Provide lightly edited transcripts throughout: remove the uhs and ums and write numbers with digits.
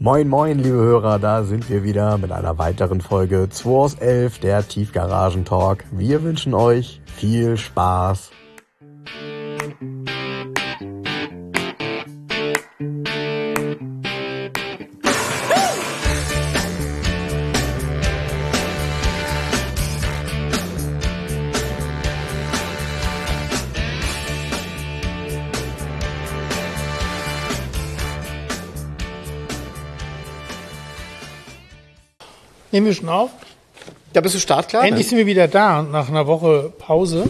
Moin moin liebe Hörer, da sind wir wieder mit einer weiteren Folge 2 aus 11, der Tiefgaragen-Talk. Wir wünschen euch viel Spaß. Nehmen wir schon auf? Ja, bist du startklar? Endlich sind wir wieder da, nach einer Woche Pause.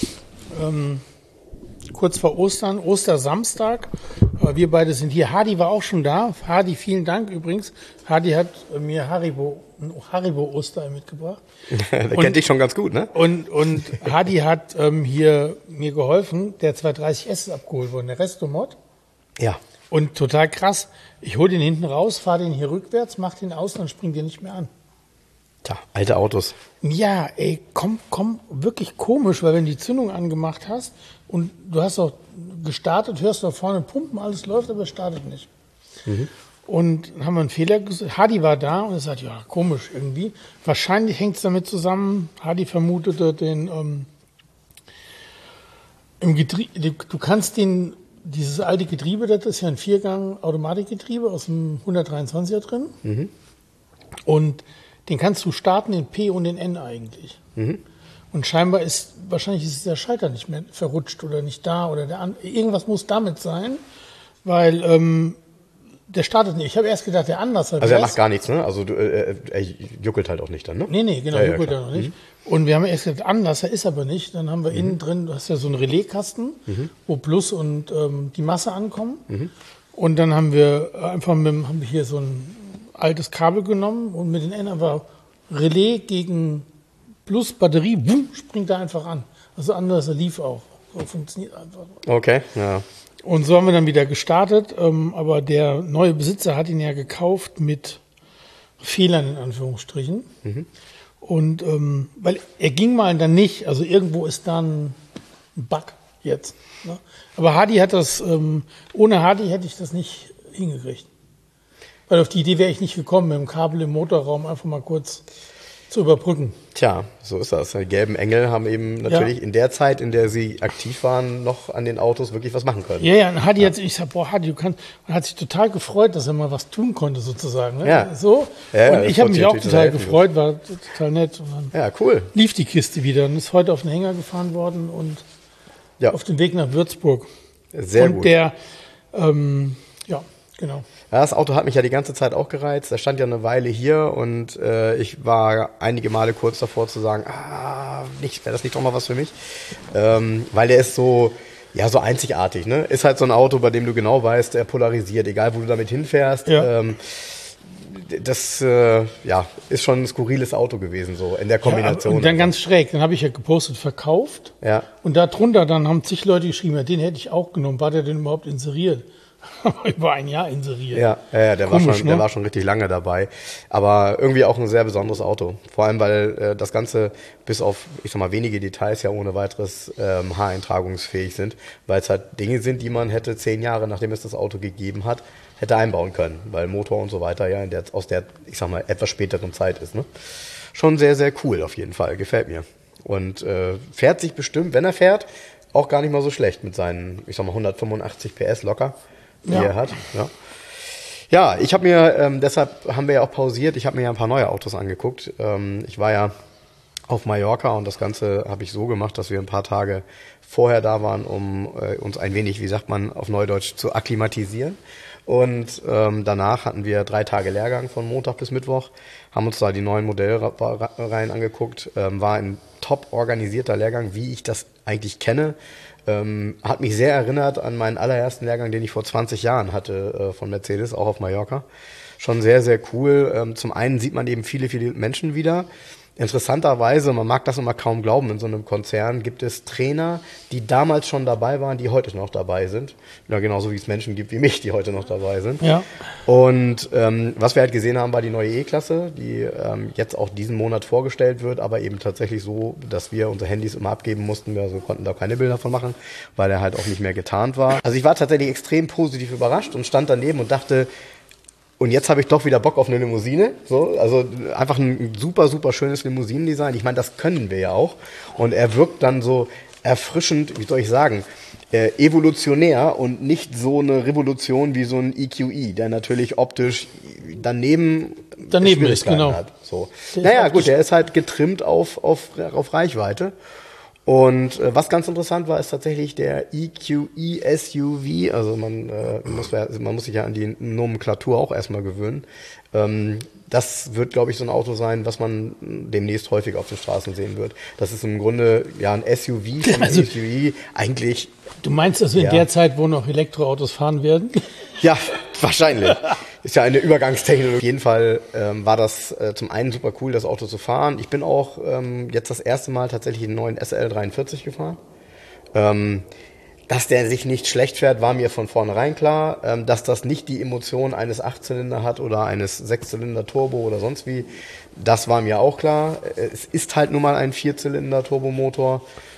Kurz vor Ostern, Ostersamstag. Wir beide sind hier. Hardy war auch schon da. Hardy, vielen Dank übrigens. Hardy hat mir Haribo-Oster mitgebracht. Der kennt dich schon ganz gut, ne? Und Hardy hat hier mir geholfen. Der 230S ist abgeholt worden, der Restomod. Ja. Und total krass. Ich hole den hinten raus, fahre den hier rückwärts, mach den aus, dann springt der nicht mehr an. Tja, alte Autos. Ja, ey, komm, wirklich komisch, weil wenn du die Zündung angemacht hast und du hast auch gestartet, hörst du da vorne Pumpen, alles läuft, aber es startet nicht. Mhm. Und dann haben wir einen Fehler gesucht. Hardy war da und er sagt, ja, komisch irgendwie. Wahrscheinlich hängt es damit zusammen, Hardy vermutete den, im Getriebe, du kannst dieses alte Getriebe, das ist ja ein Viergang-Automatikgetriebe aus dem 123er drin. Mhm. Und den kannst du starten, den P und den N eigentlich. Mhm. Und scheinbar wahrscheinlich ist der Schalter nicht mehr verrutscht oder nicht da oder irgendwas muss damit sein, weil der startet nicht. Ich habe erst gedacht, der Anlasser. Also er macht gar nichts, ne? Also er juckelt halt auch nicht dann, ne? Nee, genau, ja, juckelt er noch nicht. Mhm. Und wir haben erst gedacht, Anlasser ist aber nicht. Dann haben wir innen drin, du hast ja so einen Relaiskasten, wo Plus und die Masse ankommen. Mhm. Und dann haben wir haben wir hier so ein altes Kabel genommen und mit den N einfach Relais gegen Plus Batterie, boom, springt da einfach an. Also Anlasser lief auch. So funktioniert einfach. Okay, ja. Und so haben wir dann wieder gestartet, aber der neue Besitzer hat ihn ja gekauft mit Fehlern in Anführungsstrichen. Mhm. Und weil er ging mal dann nicht, also irgendwo ist dann ein Bug jetzt. Ne? Aber Hardy hat das, ohne Hardy hätte ich das nicht hingekriegt. Weil auf die Idee wäre ich nicht gekommen, mit dem Kabel im Motorraum einfach mal kurz zu überbrücken. Tja, so ist das. Die gelben Engel haben eben natürlich in der Zeit, in der sie aktiv waren, noch an den Autos wirklich was machen können. Ja, und Hardy hat, ich sag, boah, Hardy, man hat sich total gefreut, dass er mal was tun konnte, sozusagen. Ne? Ja. So. Ja, und ich habe mich auch total gefreut, war total nett. Und dann cool. Lief die Kiste wieder und ist heute auf den Hänger gefahren worden und auf dem Weg nach Würzburg. Sehr gut. Und der, genau. Ja, das Auto hat mich ja die ganze Zeit auch gereizt. Er stand ja eine Weile hier und ich war einige Male kurz davor zu sagen, wäre das nicht doch mal was für mich? Weil der ist so einzigartig, ne? Ist halt so ein Auto, bei dem du genau weißt, er polarisiert, egal wo du damit hinfährst. Ja. Das ist schon ein skurriles Auto gewesen, so in der Kombination. Ja, und dann ganz schräg, dann habe ich ja gepostet, verkauft. Ja. Und darunter dann haben zig Leute geschrieben, ja, den hätte ich auch genommen. War der denn überhaupt inseriert? Über ein Jahr inseriert. Ja, der war schon richtig lange dabei. Aber irgendwie auch ein sehr besonderes Auto. Vor allem, weil das Ganze bis auf, ich sag mal, wenige Details ja ohne weiteres H-eintragungsfähig sind, weil es halt Dinge sind, die man hätte 10 Jahre, nachdem es das Auto gegeben hat, hätte einbauen können. Weil Motor und so weiter ja aus der, ich sag mal, etwas späteren Zeit ist. Ne? Schon sehr, sehr cool auf jeden Fall. Gefällt mir. Und fährt sich bestimmt, wenn er fährt, auch gar nicht mal so schlecht mit seinen, ich sag mal, 185 PS locker. Die er hat. Ja, ich habe mir, deshalb haben wir ja auch pausiert, ich habe mir ja ein paar neue Autos angeguckt. Ich war ja auf Mallorca und das Ganze habe ich so gemacht, dass wir ein paar Tage vorher da waren, um uns ein wenig, wie sagt man auf Neudeutsch, zu akklimatisieren. Und danach hatten wir 3 Tage Lehrgang von Montag bis Mittwoch, haben uns da die neuen Modellreihen angeguckt, war ein top organisierter Lehrgang, wie ich das eigentlich kenne. Hat mich sehr erinnert an meinen allerersten Lehrgang, den ich vor 20 Jahren hatte von Mercedes, auch auf Mallorca. Schon sehr, sehr cool. Zum einen sieht man eben viele, viele Menschen wieder. Interessanterweise, man mag das immer kaum glauben, in so einem Konzern gibt es Trainer, die damals schon dabei waren, die heute noch dabei sind. Ja, genauso wie es Menschen gibt wie mich, die heute noch dabei sind. Ja. Und was wir halt gesehen haben, war die neue E-Klasse, die jetzt auch diesen Monat vorgestellt wird, aber eben tatsächlich so, dass wir unsere Handys immer abgeben mussten. Also wir konnten da keine Bilder von machen, weil er halt auch nicht mehr getarnt war. Also ich war tatsächlich extrem positiv überrascht und stand daneben und dachte, Und jetzt habe ich doch wieder Bock auf eine Limousine. So, also einfach ein super, super schönes Limousinendesign. Ich meine, das können wir ja auch. Und er wirkt dann so erfrischend, wie soll ich sagen, evolutionär und nicht so eine Revolution wie so ein EQE, der natürlich optisch daneben ist, genau. Hat. So. Naja, gut, der ist halt getrimmt auf Reichweite. Und was ganz interessant war, ist tatsächlich der EQE SUV. Also man muss sich ja an die Nomenklatur auch erstmal gewöhnen. Das wird, glaube ich, so ein Auto sein, was man demnächst häufig auf den Straßen sehen wird. Das ist im Grunde ja ein SUV von also, SUV eigentlich. Du meinst, dass wir in der Zeit, wo noch Elektroautos fahren werden? Ja, wahrscheinlich. Ist ja eine Übergangstechnologie. Auf jeden Fall war das zum einen super cool, das Auto zu fahren. Ich bin auch jetzt das erste Mal tatsächlich einen neuen SL43 gefahren. Dass der sich nicht schlecht fährt, war mir von vornherein klar. Dass das nicht die Emotion eines 8-Zylinder hat oder eines 6-Zylinder-Turbo oder sonst wie, das war mir auch klar. Es ist halt nun mal ein 4-Zylinder-Turbomotor.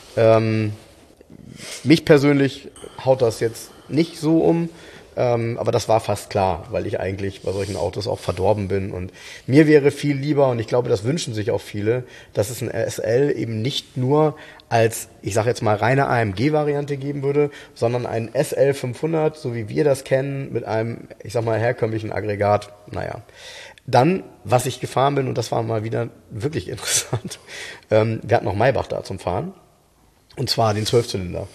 Mich persönlich haut das jetzt nicht so um. Aber das war fast klar, weil ich eigentlich bei solchen Autos auch verdorben bin. Und mir wäre viel lieber, und ich glaube, das wünschen sich auch viele, dass es ein SL eben nicht nur als, ich sage jetzt mal, reine AMG-Variante geben würde, sondern ein SL 500, so wie wir das kennen, mit einem, ich sag mal, herkömmlichen Aggregat. Naja. Dann, was ich gefahren bin, und das war mal wieder wirklich interessant, wir hatten noch Maybach da zum Fahren. Und zwar den 12-Zylinder.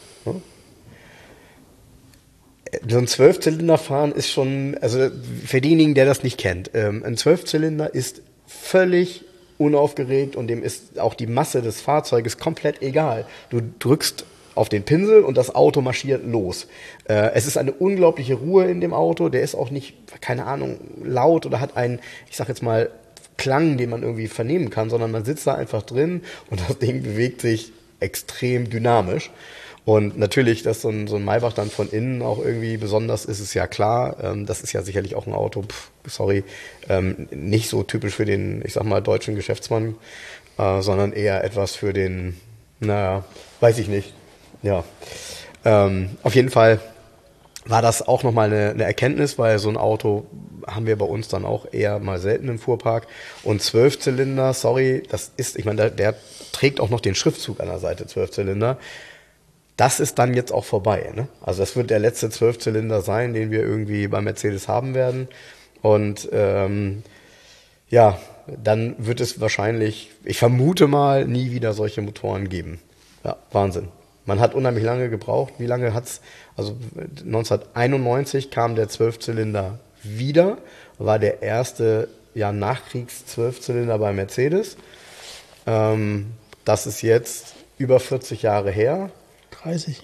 So ein 12-Zylinder fahren ist schon, also für denjenigen, der das nicht kennt, ein 12-Zylinder ist völlig unaufgeregt und dem ist auch die Masse des Fahrzeuges komplett egal. Du drückst auf den Pinsel und das Auto marschiert los. Es ist eine unglaubliche Ruhe in dem Auto, der ist auch nicht, keine Ahnung, laut oder hat einen, ich sag jetzt mal, Klang, den man irgendwie vernehmen kann, sondern man sitzt da einfach drin und das Ding bewegt sich extrem dynamisch. Und natürlich, dass so ein Maybach dann von innen auch irgendwie besonders ist, ist ja klar. Das ist ja sicherlich auch ein Auto, nicht so typisch für den, ich sag mal, deutschen Geschäftsmann, sondern eher etwas für den, naja, weiß ich nicht. Ja, auf jeden Fall war das auch nochmal eine Erkenntnis, weil so ein Auto haben wir bei uns dann auch eher mal selten im Fuhrpark. Und 12-Zylinder, sorry, das ist, ich meine, der trägt auch noch den Schriftzug an der Seite, 12-Zylinder. Das ist dann jetzt auch vorbei. Ne? Also das wird der letzte 12-Zylinder sein, den wir irgendwie bei Mercedes haben werden. Und ja, dann wird es wahrscheinlich, ich vermute mal, nie wieder solche Motoren geben. Ja, Wahnsinn. Man hat unheimlich lange gebraucht. Wie lange hat's? Also 1991 kam der 12-Zylinder wieder, war der erste Nachkriegs-12-Zylinder bei Mercedes. Das ist jetzt über 40 Jahre her. 30.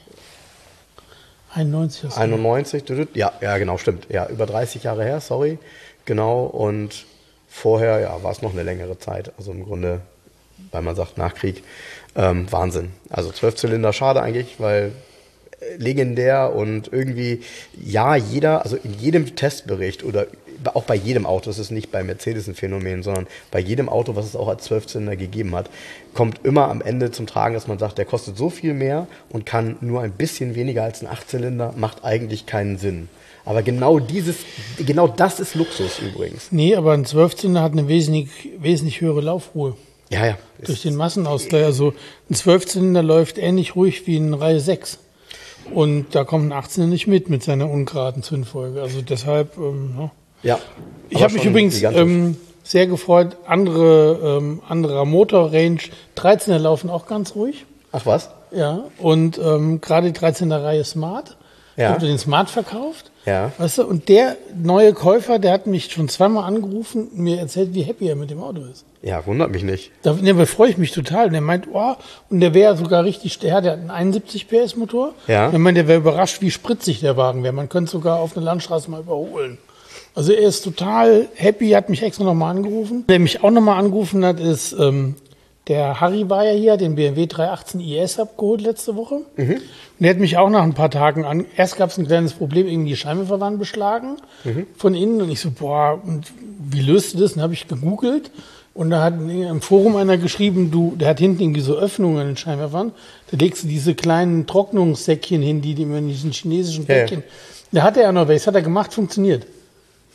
91. 91, ja, genau, stimmt. Ja, über 30 Jahre her, sorry. Genau, und vorher, war es noch eine längere Zeit. Also im Grunde, weil man sagt Nachkrieg, Wahnsinn. Also 12-Zylinder, schade eigentlich, weil legendär und irgendwie, also in jedem Testbericht oder auch bei jedem Auto, das ist nicht bei Mercedes ein Phänomen, sondern bei jedem Auto, was es auch als 12-Zylinder gegeben hat, kommt immer am Ende zum Tragen, dass man sagt, der kostet so viel mehr und kann nur ein bisschen weniger als ein 8-Zylinder, macht eigentlich keinen Sinn. Aber genau das ist Luxus übrigens. Nee, aber ein 12-Zylinder hat eine wesentlich höhere Laufruhe. Ja. Durch den Massenausgleich. Also ein 12-Zylinder läuft ähnlich ruhig wie ein Reihe 6. Und da kommt ein 18er nicht mit seiner ungeraden Zündfolge. Also deshalb, Ja. Ich habe mich übrigens sehr gefreut, anderer Motorrange, 13er laufen auch ganz ruhig. Ach was? Ja, und gerade die 13er Reihe Smart, ich habe den Smart verkauft. Ja. Weißt du, und der neue Käufer, der hat mich schon zweimal angerufen und mir erzählt, wie happy er mit dem Auto ist. Ja, wundert mich nicht. Da freue ich mich total. Und er meint, und der wäre sogar richtig, der hat einen 71 PS Motor. Ja. Und er meint, der wäre überrascht, wie spritzig der Wagen wäre. Man könnte sogar auf einer Landstraße mal überholen. Also er ist total happy, hat mich extra nochmal angerufen. Der mich auch nochmal angerufen hat, ist der Harry war ja hier, den BMW 318 IS abgeholt letzte Woche. Mhm. Und der hat mich auch nach ein paar Tagen erst gab es ein kleines Problem, irgendwie die Scheinwerfer waren beschlagen von innen. Und ich so, und wie löst du das? Und habe ich gegoogelt. Und da hat im Forum einer geschrieben, der hat hinten irgendwie so Öffnungen in den Scheinwerfern. Da legst du diese kleinen Trocknungssäckchen hin, die in diesen chinesischen Päckchen. Da hat er ja noch welches, hat er gemacht, funktioniert.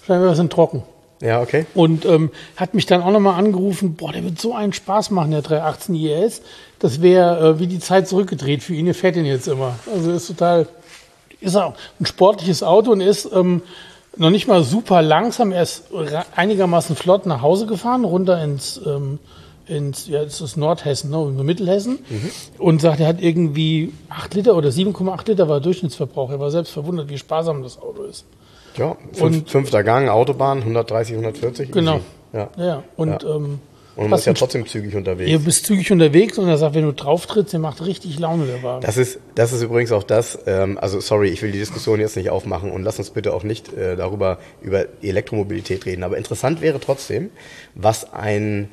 Scheinbar sind trocken. Ja, okay. Und hat mich dann auch nochmal angerufen, boah, der wird so einen Spaß machen, der 318 IS. Das wäre wie die Zeit zurückgedreht für ihn, er fährt den jetzt immer. Also ist auch ein sportliches Auto und ist noch nicht mal super langsam. Er ist einigermaßen flott nach Hause gefahren, runter ins das ist Nordhessen, ne, Mittelhessen. Und sagt, er hat irgendwie 8 Liter oder 7,8 Liter war Durchschnittsverbrauch. Er war selbst verwundert, wie sparsam das Auto ist. Ja, fünfter Gang, Autobahn, 130, 140. Genau. Ja. Und man ist ja trotzdem zügig unterwegs. Ihr bist zügig unterwegs und er sagt, wenn du drauf trittst, der macht richtig Laune, der Wagen. Das ist übrigens auch das, also sorry, ich will die Diskussion jetzt nicht aufmachen und lass uns bitte auch nicht über Elektromobilität reden. Aber interessant wäre trotzdem, was ein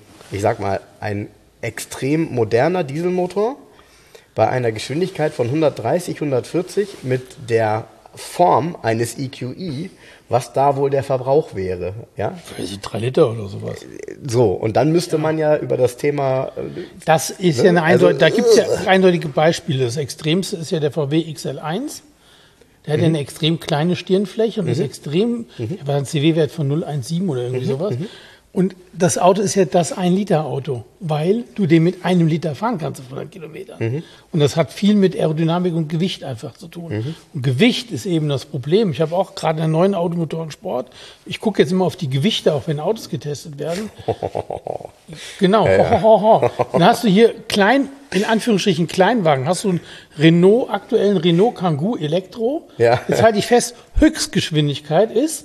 extrem moderner Dieselmotor bei einer Geschwindigkeit von 130, 140 mit der Form eines EQE, was da wohl der Verbrauch wäre. Ja? 3 Liter oder sowas. So, und dann müsste man ja über das Thema... Das ist ja da gibt es ja eindeutige Beispiele. Das Extremste ist ja der VW XL1. Der hat ja eine extrem kleine Stirnfläche und ist extrem, der war ein CW-Wert von 0,17 oder irgendwie sowas. Und das Auto ist ja das 1-Liter-Auto, weil du den mit 1 Liter fahren kannst auf 100 Kilometern. Und das hat viel mit Aerodynamik und Gewicht einfach zu tun. Und Gewicht ist eben das Problem. Ich habe auch gerade einen neuen Automotorensport. Ich gucke jetzt immer auf die Gewichte, auch wenn Autos getestet werden. Genau. Ja. Dann hast du hier in Anführungsstrichen Kleinwagen. Hast du einen aktuellen Renault Kangoo Elektro. Ja. Jetzt halte ich fest, Höchstgeschwindigkeit ist...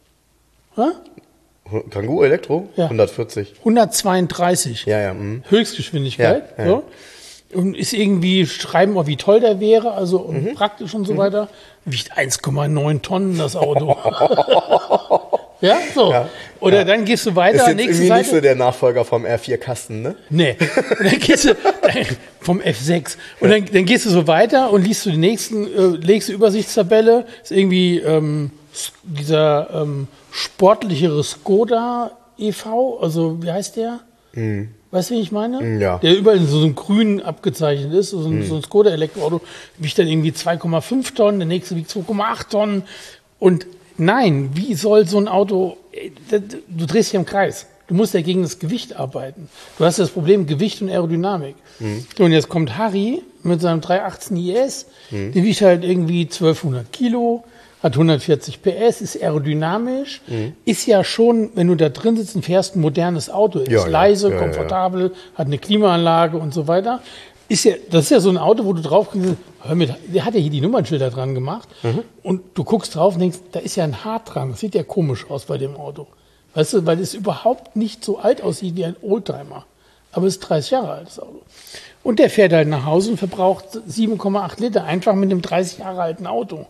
Kangoo Elektro? Ja. 140. 132. Ja. Höchstgeschwindigkeit. Ja. So. Und ist irgendwie, schreiben auch, wie toll der wäre, also und praktisch und so weiter. Wiegt 1,9 Tonnen das Auto. Ja, so. Ja. Oder dann gehst du weiter. Ist jetzt nächste Seite. Nicht so der Nachfolger vom R4-Kasten, ne? Nee. Und dann gehst du vom F6. Und dann gehst du so weiter und liest du die legst du Übersichtstabelle. Ist irgendwie dieser sportlichere Skoda e.V., also wie heißt der? Weißt du, wie ich meine? Ja. Der überall so ein grün abgezeichnet ist, so ein Skoda-Elektroauto, wiegt dann irgendwie 2,5 Tonnen, der nächste wiegt 2,8 Tonnen. Und nein, wie soll so ein Auto, du drehst dich im Kreis. Du musst ja gegen das Gewicht arbeiten. Du hast das Problem Gewicht und Aerodynamik. Und jetzt kommt Harry mit seinem 318 IS, der wiegt halt irgendwie 1200 Kilo, hat 140 PS, ist aerodynamisch, ist ja schon, wenn du da drin sitzt und fährst, ein modernes Auto, ist leise, komfortabel, hat eine Klimaanlage und so weiter. Das ist ja so ein Auto, wo du drauf kriegst, der hat ja hier die Nummernschilder dran gemacht und du guckst drauf und denkst, da ist ja ein Hart dran, das sieht ja komisch aus bei dem Auto. Weißt du, weil es überhaupt nicht so alt aussieht wie ein Oldtimer. Aber es ist 30 Jahre alt, das Auto. Und der fährt halt nach Hause und verbraucht 7,8 Liter, einfach mit einem 30 Jahre alten Auto.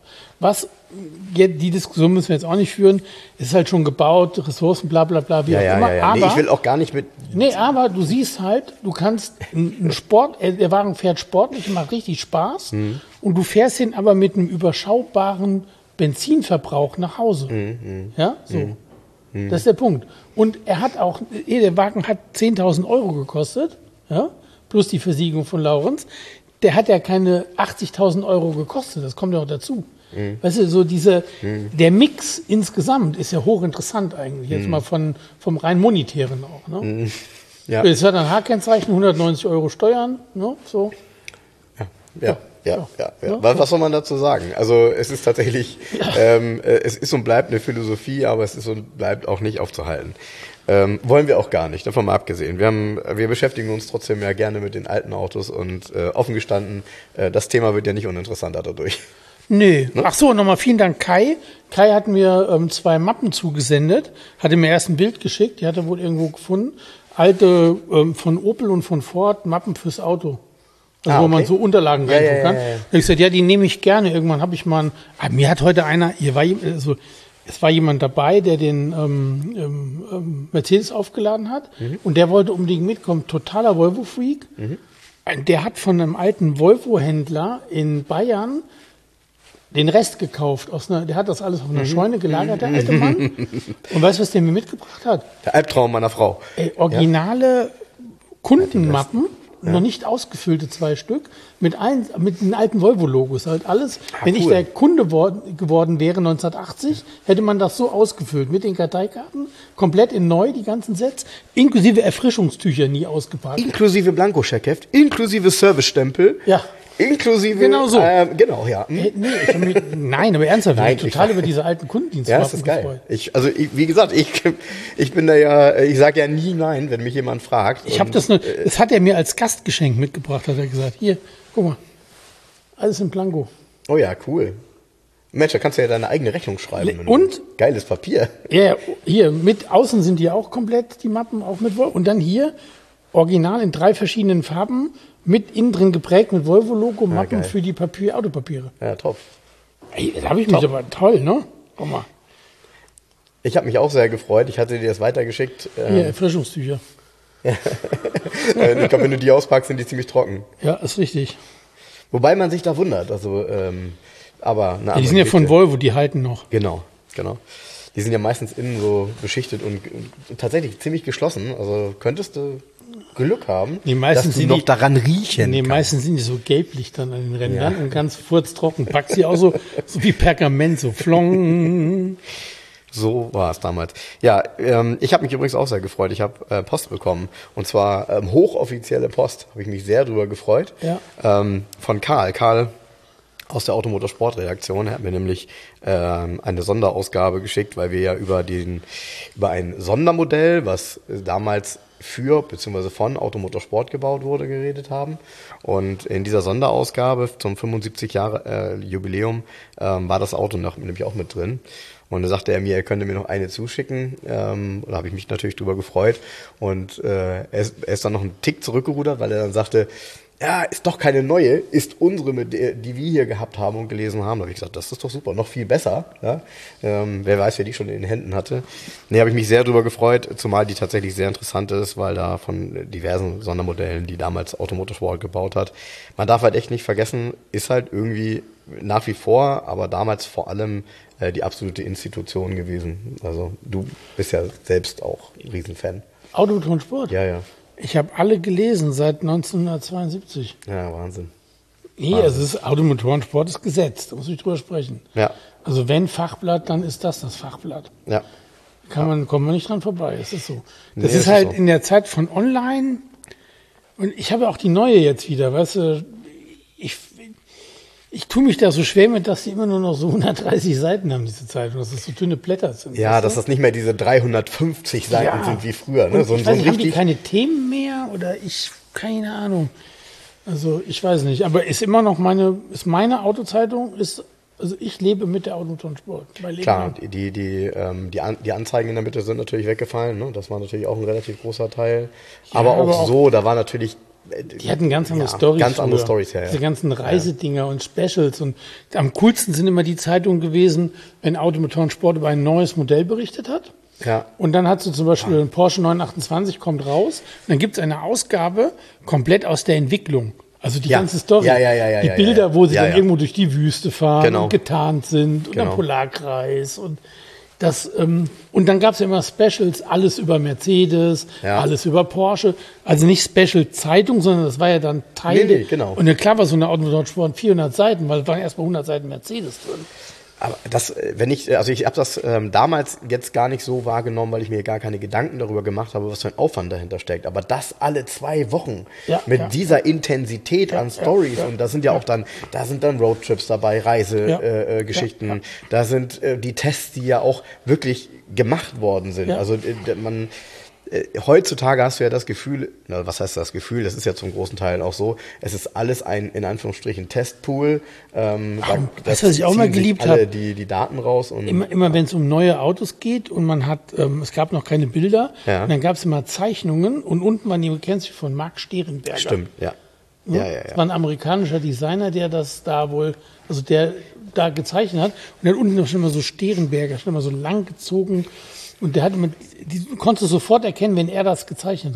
Die Diskussion müssen wir jetzt auch nicht führen, ist halt schon gebaut, Ressourcen, bla bla bla, wie auch immer. Ja. Aber, ich will auch gar nicht mit... Nee, aber du siehst halt, du kannst der Wagen fährt sportlich, macht richtig Spaß und du fährst ihn aber mit einem überschaubaren Benzinverbrauch nach Hause. Ja, so. Das ist der Punkt. Und der Wagen hat 10.000 Euro gekostet, ja, plus die Versiegelung von Laurens. Der hat ja keine 80.000 Euro gekostet, das kommt ja auch dazu. Weißt du, so der Mix insgesamt ist ja hochinteressant eigentlich, jetzt mal vom rein monetären auch. Ne? Ja. Es hat ein H-Kennzeichen, 190 Euro Steuern, ne? So. Ja. Was soll man dazu sagen? Also es ist tatsächlich, es ist und bleibt eine Philosophie, aber es ist und bleibt auch nicht aufzuhalten. Wollen wir auch gar nicht, davon mal abgesehen. Wir beschäftigen uns trotzdem ja gerne mit den alten Autos und offen gestanden, das Thema wird ja nicht uninteressanter dadurch. Nee. Ne? Ach so, nochmal vielen Dank Kai. Kai hat mir 2 Mappen zugesendet, hatte mir erst ein Bild geschickt, die hat er wohl irgendwo gefunden. Alte von Opel und von Ford Mappen fürs Auto. Also wo man so Unterlagen reintun kann. Ja. Und ich gesagt, ja, die nehme ich gerne. Irgendwann habe ich mal mir hat heute es war jemand dabei, der den Mercedes aufgeladen hat und der wollte unbedingt mitkommen. Totaler Volvo-Freak. Der hat von einem alten Volvo-Händler in Bayern den Rest gekauft. Der hat das alles auf einer Scheune gelagert, der alte Mann. Und weißt du, was der mir mitgebracht hat? Der Albtraum meiner Frau. Originale Kundenmappen noch nicht ausgefüllte 2 Stück, mit den alten Volvo-Logos halt alles. Wenn ich der Kunde geworden wäre 1980, hätte man das so ausgefüllt, mit den Karteikarten, komplett in neu, die ganzen Sets, inklusive Erfrischungstücher nie ausgepackt. Inklusive Blankoscheckheft, inklusive Servicestempel. Ja. Inklusive. Genau so. Genau, ja. Nein, aber ernsthaft, ich bin total über diese alten Kundendienstwaffen das ist geil. Wie gesagt, ich bin da ja, ich sage ja nie nein, wenn mich jemand fragt. Ich habe das hat er mir als Gastgeschenk mitgebracht, hat er gesagt. Hier, guck mal, alles in Blanko. Oh ja, cool. Mensch, da kannst du ja deine eigene Rechnung schreiben. Und? Geiles Papier. Ja, hier, mit außen sind die auch komplett, die Mappen, auch mit Volvo. Und dann hier, original in 3 verschiedenen Farben, mit innen drin geprägt mit Volvo-Logo, Mappen für die Autopapiere. Ja, top. Ey, da habe ich mich aber toll, ne? Guck mal. Ich habe mich auch sehr gefreut. Ich hatte dir das weitergeschickt. Hier, Erfrischungstücher. Ich glaube, wenn du die auspackst, sind die ziemlich trocken. Ja, ist richtig. Wobei man sich da wundert. Also, aber die sind ja von Volvo, die halten noch. Genau. Die sind ja meistens innen so beschichtet und tatsächlich ziemlich geschlossen. Also könntest du Glück haben, dass du noch daran riechen kannst. Meistens sind die so gelblich dann an den Rändern und ganz furztrocken. Packst die auch so wie Pergament, so flong. So war es damals. Ja, ich habe mich übrigens auch sehr gefreut. Ich habe Post bekommen. Und zwar hochoffizielle Post. Habe ich mich sehr drüber gefreut. Ja. Von Karl. Karl aus der Automotorsport-Redaktion. Er hat mir nämlich eine Sonderausgabe geschickt, weil wir ja über ein Sondermodell, was damals für bzw. von Automotorsport gebaut wurde, geredet haben. Und in dieser Sonderausgabe zum 75 Jahre Jubiläum war das Auto nämlich auch mit drin. Und da sagte er mir, er könnte mir noch eine zuschicken. Da habe ich mich natürlich drüber gefreut. Und er ist dann noch einen Tick zurückgerudert, weil er dann sagte, ja, ist doch keine neue, ist unsere, die wir hier gehabt haben und gelesen haben. Da habe ich gesagt, das ist doch super, noch viel besser. Ja? Wer weiß, wer die schon in den Händen hatte. Nee, habe ich mich sehr drüber gefreut, zumal die tatsächlich sehr interessant ist, weil da von diversen Sondermodellen, die damals Automotorsport gebaut hat. Man darf halt echt nicht vergessen, ist halt irgendwie nach wie vor, aber damals vor allem die absolute Institution gewesen. Also du bist ja selbst auch ein Riesenfan. Automotorsport? Ja. Ich habe alle gelesen seit 1972. Ja, Wahnsinn. Nee, also Automotorsport ist Gesetz, da muss ich drüber sprechen. Ja. Also wenn Fachblatt, dann ist das Fachblatt. Ja. Kommt man nicht dran vorbei, das ist so. Das Nee, ist halt so. in der Zeit von online, und ich habe auch die neue jetzt wieder, weißt du, ich tue mich da so schwer mit, dass die immer nur noch so 130 Seiten haben, diese Zeitung, dass das so dünne Blätter sind. Ja, dass das nicht mehr diese 350 Seiten sind wie früher. Ne? Ich weiß nicht, haben die keine Themen mehr oder keine Ahnung. Also ich weiß nicht, aber ist immer noch meine Autozeitung, also ich lebe mit der Automotorsport. Klar, die Anzeigen in der Mitte sind natürlich weggefallen, ne? Das war natürlich auch ein relativ großer Teil. Ja, aber auch so, da war natürlich... Die hatten ganz andere Storys. Ganz andere Storys, ja. Diese ganzen Reisedinger und Specials. Und am coolsten sind immer die Zeitungen gewesen, wenn Automotorsport über ein neues Modell berichtet hat. Ja. Und dann hast du zum Beispiel ein Porsche 928 kommt raus. Und dann gibt es eine Ausgabe komplett aus der Entwicklung. Also die ganze Story. Die Bilder, wo sie dann irgendwo durch die Wüste fahren und getarnt sind und am Polarkreis und das, und dann gab es ja immer Specials, alles über Mercedes, alles über Porsche. Also nicht Special-Zeitung, sondern das war ja dann Teil. Nee, genau. Und dann klar war so eine Automotorsport 400 Seiten, weil es waren erstmal 100 Seiten Mercedes drin. Aber ich habe das damals jetzt gar nicht so wahrgenommen, weil ich mir gar keine Gedanken darüber gemacht habe, was für ein Aufwand dahinter steckt. Aber das alle 2 Wochen mit dieser Intensität an Stories und da sind ja auch dann Roadtrips dabei, Reisegeschichten, da sind die Tests, die ja auch wirklich gemacht worden sind. Also heutzutage hast du ja das Gefühl, was heißt das Gefühl? Das ist ja zum großen Teil auch so. Es ist alles ein, in Anführungsstrichen, Testpool. Was ich auch mal geliebt habe. Die Daten raus. Und immer wenn es um neue Autos geht und man hat, es gab noch keine Bilder, und dann gab es immer Zeichnungen und unten waren die, kennst du, von Marc Sterenberger. Stimmt, ja. Das war ein amerikanischer Designer, der das da wohl, also der da gezeichnet hat. Und dann unten noch schon mal so Sterenberger, schon mal so lang gezogen. Und der hat immer, die konntest du sofort erkennen, wenn er das gezeichnet hat.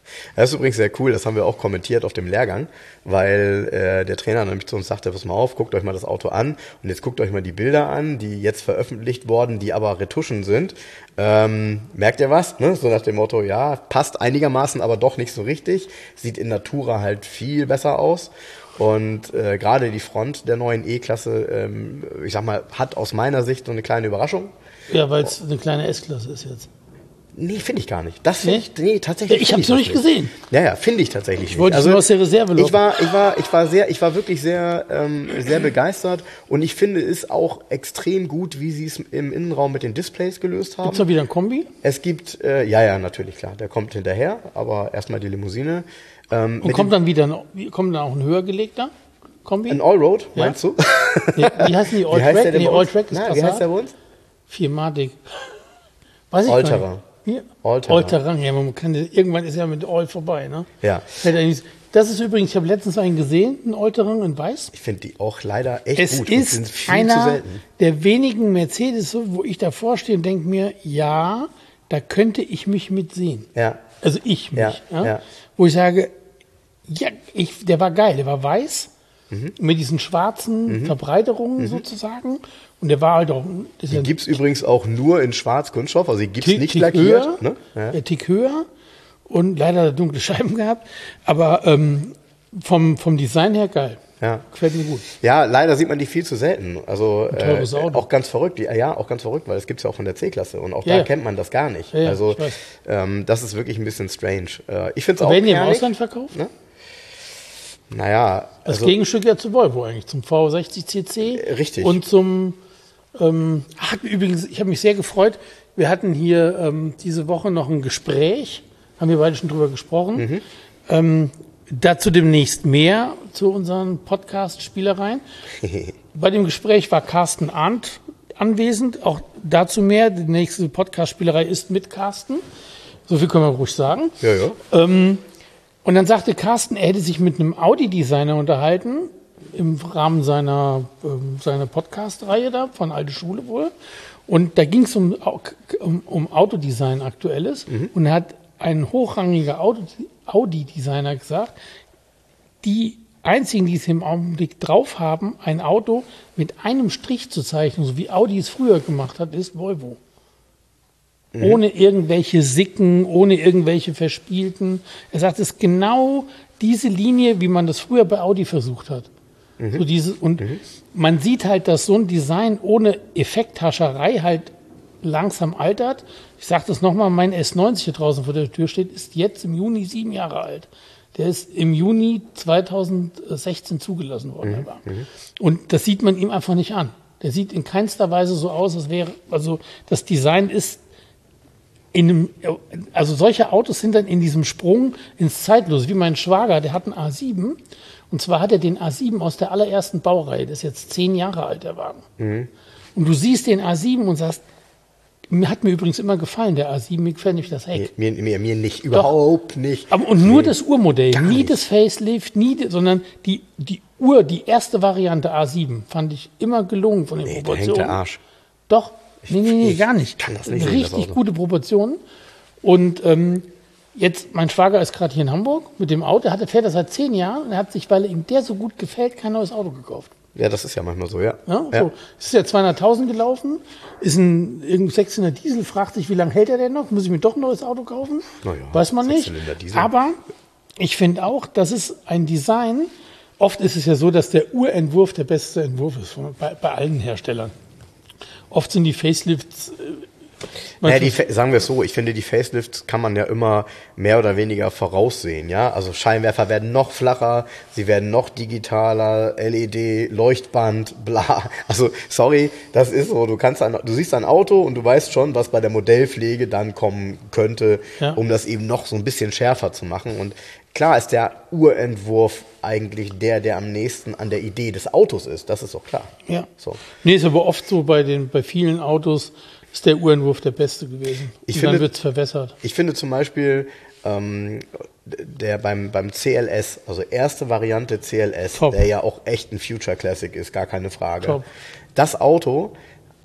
Das ist übrigens sehr cool, das haben wir auch kommentiert auf dem Lehrgang, weil der Trainer nämlich zu uns sagte, pass mal auf, guckt euch mal das Auto an und jetzt guckt euch mal die Bilder an, die jetzt veröffentlicht wurden, die aber Retuschen sind. Merkt ihr was? Ne? So nach dem Motto, ja, passt einigermaßen, aber doch nicht so richtig. Sieht in Natura halt viel besser aus. Und gerade die Front der neuen E-Klasse, ich sag mal, hat aus meiner Sicht so eine kleine Überraschung. Ja, weil es eine kleine S-Klasse ist jetzt. Nee, finde ich gar nicht. Das finde ich, nee, tatsächlich. Ich habe es noch nicht gesehen. Ja, finde ich tatsächlich nicht. Wollte ich nur aus der Reserve locken. Ich war wirklich sehr begeistert und ich finde es auch extrem gut, wie sie es im Innenraum mit den Displays gelöst haben. Gibt's da wieder ein Kombi? Es gibt, ja, natürlich, klar, der kommt hinterher, aber erstmal die Limousine. Und kommt dann auch ein höher gelegter Kombi? Ein Allroad, meinst du? Nee, wie heißen die? Alltrack? Nee, Alltrack ist Wie heißt der bei uns? 4-matig. Weiß ich Allterrain. gar nicht. Allterrain, ja, man kann, irgendwann ist ja mit All vorbei, ne? Ja. Das ist übrigens, ich habe letztens einen gesehen, einen Allterrain in weiß. Ich finde die auch leider echt gut. Es ist einer der wenigen Mercedes, wo ich davor stehe und denke mir, ja, da könnte ich mich mitsehen. Ja. Also ja. Wo ich sage, ja, der war geil, der war weiß, mit diesen schwarzen Verbreiterungen sozusagen. Und der war halt auch... Die gibt es übrigens auch nur in Schwarz-Kunststoff, also die gibt es nicht lackiert. Höher, ne? Ja. Der Tick höher und leider dunkle Scheiben gehabt, aber vom Design her geil. Ja. Gefällt mir gut. Ja, leider sieht man die viel zu selten. Also teures Auto. auch ganz verrückt. Auch ganz verrückt, weil es gibt es ja auch von der C-Klasse und auch da kennt man das gar nicht. Ja, also das ist wirklich ein bisschen strange. Ich finde es auch werden die im Ausland verkauft? Ne? Naja. Das Gegenstück ja zu Volvo eigentlich, zum V60 CC. Richtig. Und zum übrigens, ich habe mich sehr gefreut. Wir hatten hier diese Woche noch ein Gespräch, haben wir beide schon drüber gesprochen. Dazu demnächst mehr zu unseren Podcast-Spielereien. Bei dem Gespräch war Carsten Arndt anwesend, auch dazu mehr. Die nächste Podcast-Spielerei ist mit Carsten. So viel können wir ruhig sagen. Ja. Und dann sagte Carsten, er hätte sich mit einem Audi-Designer unterhalten, im Rahmen seiner Podcast-Reihe da, von Alte Schule wohl. Und da ging es um Autodesign Aktuelles. Und er hat ein hochrangiger Audi-Designer gesagt, die einzigen, die es im Augenblick drauf haben, ein Auto mit einem Strich zu zeichnen, so wie Audi es früher gemacht hat, ist Volvo. Ohne irgendwelche Sicken, ohne irgendwelche Verspielten. Er sagt, es ist genau diese Linie, wie man das früher bei Audi versucht hat. So man sieht halt, dass so ein Design ohne Effekthascherei halt langsam altert. Ich sage das nochmal, mein S90 hier draußen vor der Tür steht, ist jetzt im Juni 7 Jahre alt. Der ist im Juni 2016 zugelassen worden. Und das sieht man ihm einfach nicht an. Der sieht in keinster Weise so aus, als wäre, also das Design ist also solche Autos sind dann in diesem Sprung ins Zeitlose, wie mein Schwager, der hat einen A7, und zwar hat er den A7 aus der allerersten Baureihe, das ist jetzt 10 Jahre alt, der Wagen. Und du siehst den A7 und sagst, hat mir übrigens immer gefallen, der A7, mir gefällt nicht das Heck. Mir nicht, überhaupt nicht. Aber und nur das Urmodell, nie das Facelift, sondern die erste Variante A7 fand ich immer gelungen von den Proportionen. Da hängt der Arsch. Doch. Nee, gar nicht. Kann das nicht richtig gute Proportionen. Und jetzt, mein Schwager ist gerade hier in Hamburg mit dem Auto. Er fährt das seit 10 Jahren und er hat sich, weil ihm der so gut gefällt, kein neues Auto gekauft. Ja, das ist ja manchmal so, ja. So. Ist ja 200.000 gelaufen, ist ein 600 Diesel, fragt sich, wie lange hält er denn noch? Muss ich mir doch ein neues Auto kaufen? Weiß man nicht. Aber ich finde auch, das ist ein Design. Oft ist es ja so, dass der Urentwurf der beste Entwurf ist bei allen Herstellern. Oft sind die Facelifts... sagen wir es so, ich finde, die Facelifts kann man ja immer mehr oder weniger voraussehen, ja. Also Scheinwerfer werden noch flacher, sie werden noch digitaler, LED, Leuchtband, bla. Also, sorry, das ist so. Du siehst ein Auto und du weißt schon, was bei der Modellpflege dann kommen könnte, um das eben noch so ein bisschen schärfer zu machen. Und klar ist der Urentwurf eigentlich der am nächsten an der Idee des Autos ist. Das ist doch klar. Ja. So. Nee, ist aber oft so bei vielen Autos, ist der Urentwurf der beste gewesen. Dann wird es verwässert. Ich finde zum Beispiel der beim CLS, also erste Variante CLS, der ja auch echt ein Future Classic ist, gar keine Frage. Top. Das Auto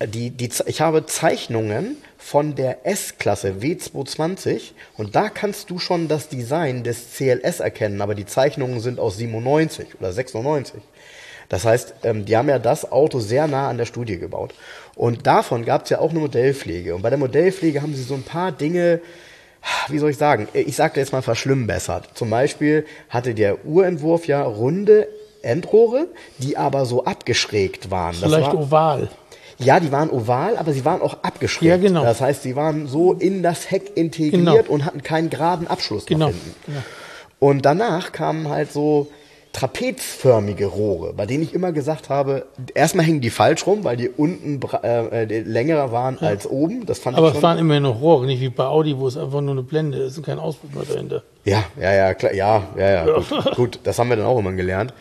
ich habe Zeichnungen von der S-Klasse W220 und da kannst du schon das Design des CLS erkennen, aber die Zeichnungen sind aus 97 oder 96. Das heißt, die haben ja das Auto sehr nah an der Studie gebaut. Und davon gab es ja auch eine Modellpflege. Und bei der Modellpflege haben sie so ein paar Dinge, wie soll ich sagen, ich sage jetzt mal verschlimmbessert. Zum Beispiel hatte der Urentwurf ja runde Endrohre, die aber so abgeschrägt waren. Vielleicht oval. Ja, die waren oval, aber sie waren auch abgeschrägt. Ja, genau. Das heißt, sie waren so in das Heck integriert und hatten keinen geraden Abschluss nach hinten. Genau. Und danach kamen halt so trapezförmige Rohre, bei denen ich immer gesagt habe, erstmal hängen die falsch rum, weil die unten länger waren als oben. Das fand aber ich schon. Es waren immerhin noch Rohre, nicht wie bei Audi, wo es einfach nur eine Blende ist und kein Auspuff mehr dahinter. Ja, klar, ja. Gut, das haben wir dann auch immer gelernt.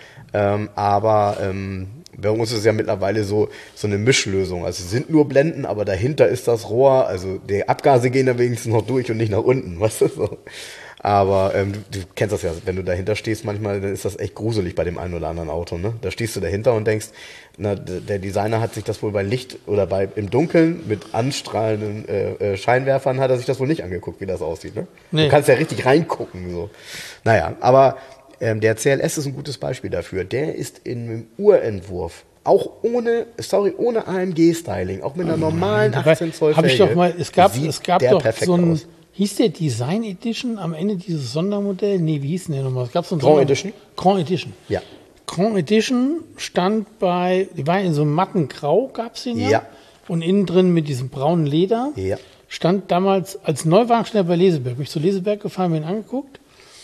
Aber bei uns ist es ja mittlerweile so eine Mischlösung. Also es sind nur Blenden, aber dahinter ist das Rohr. Also die Abgase gehen da wenigstens noch durch und nicht nach unten, weißt du so. Aber du kennst das ja, wenn du dahinter stehst manchmal, dann ist das echt gruselig bei dem einen oder anderen Auto. Ne? Da stehst du dahinter und denkst, na, der Designer hat sich das wohl bei Licht oder im Dunkeln mit anstrahlenden Scheinwerfern hat er sich das wohl nicht angeguckt, wie das aussieht. Ne? Nee. Du kannst ja richtig reingucken. So. Naja, aber der CLS ist ein gutes Beispiel dafür. Der ist im Urentwurf auch ohne AMG-Styling, auch mit einer normalen 18 Zoll Felge. Habe ich doch mal, es gab doch so ein, aus. Hieß der Design Edition am Ende dieses Sondermodell? Nee, wie hieß denn der nochmal? Es gab so ein Grand Edition? Grand Edition. Ja. Grand Edition stand die war in so einem matten Grau, gab es den ja. Ja. Und innen drin mit diesem braunen Leder. Ja. Stand damals als Neuwagensteller bei Leseberg. Bin ich zu Leseberg gefahren, mir ihn angeguckt.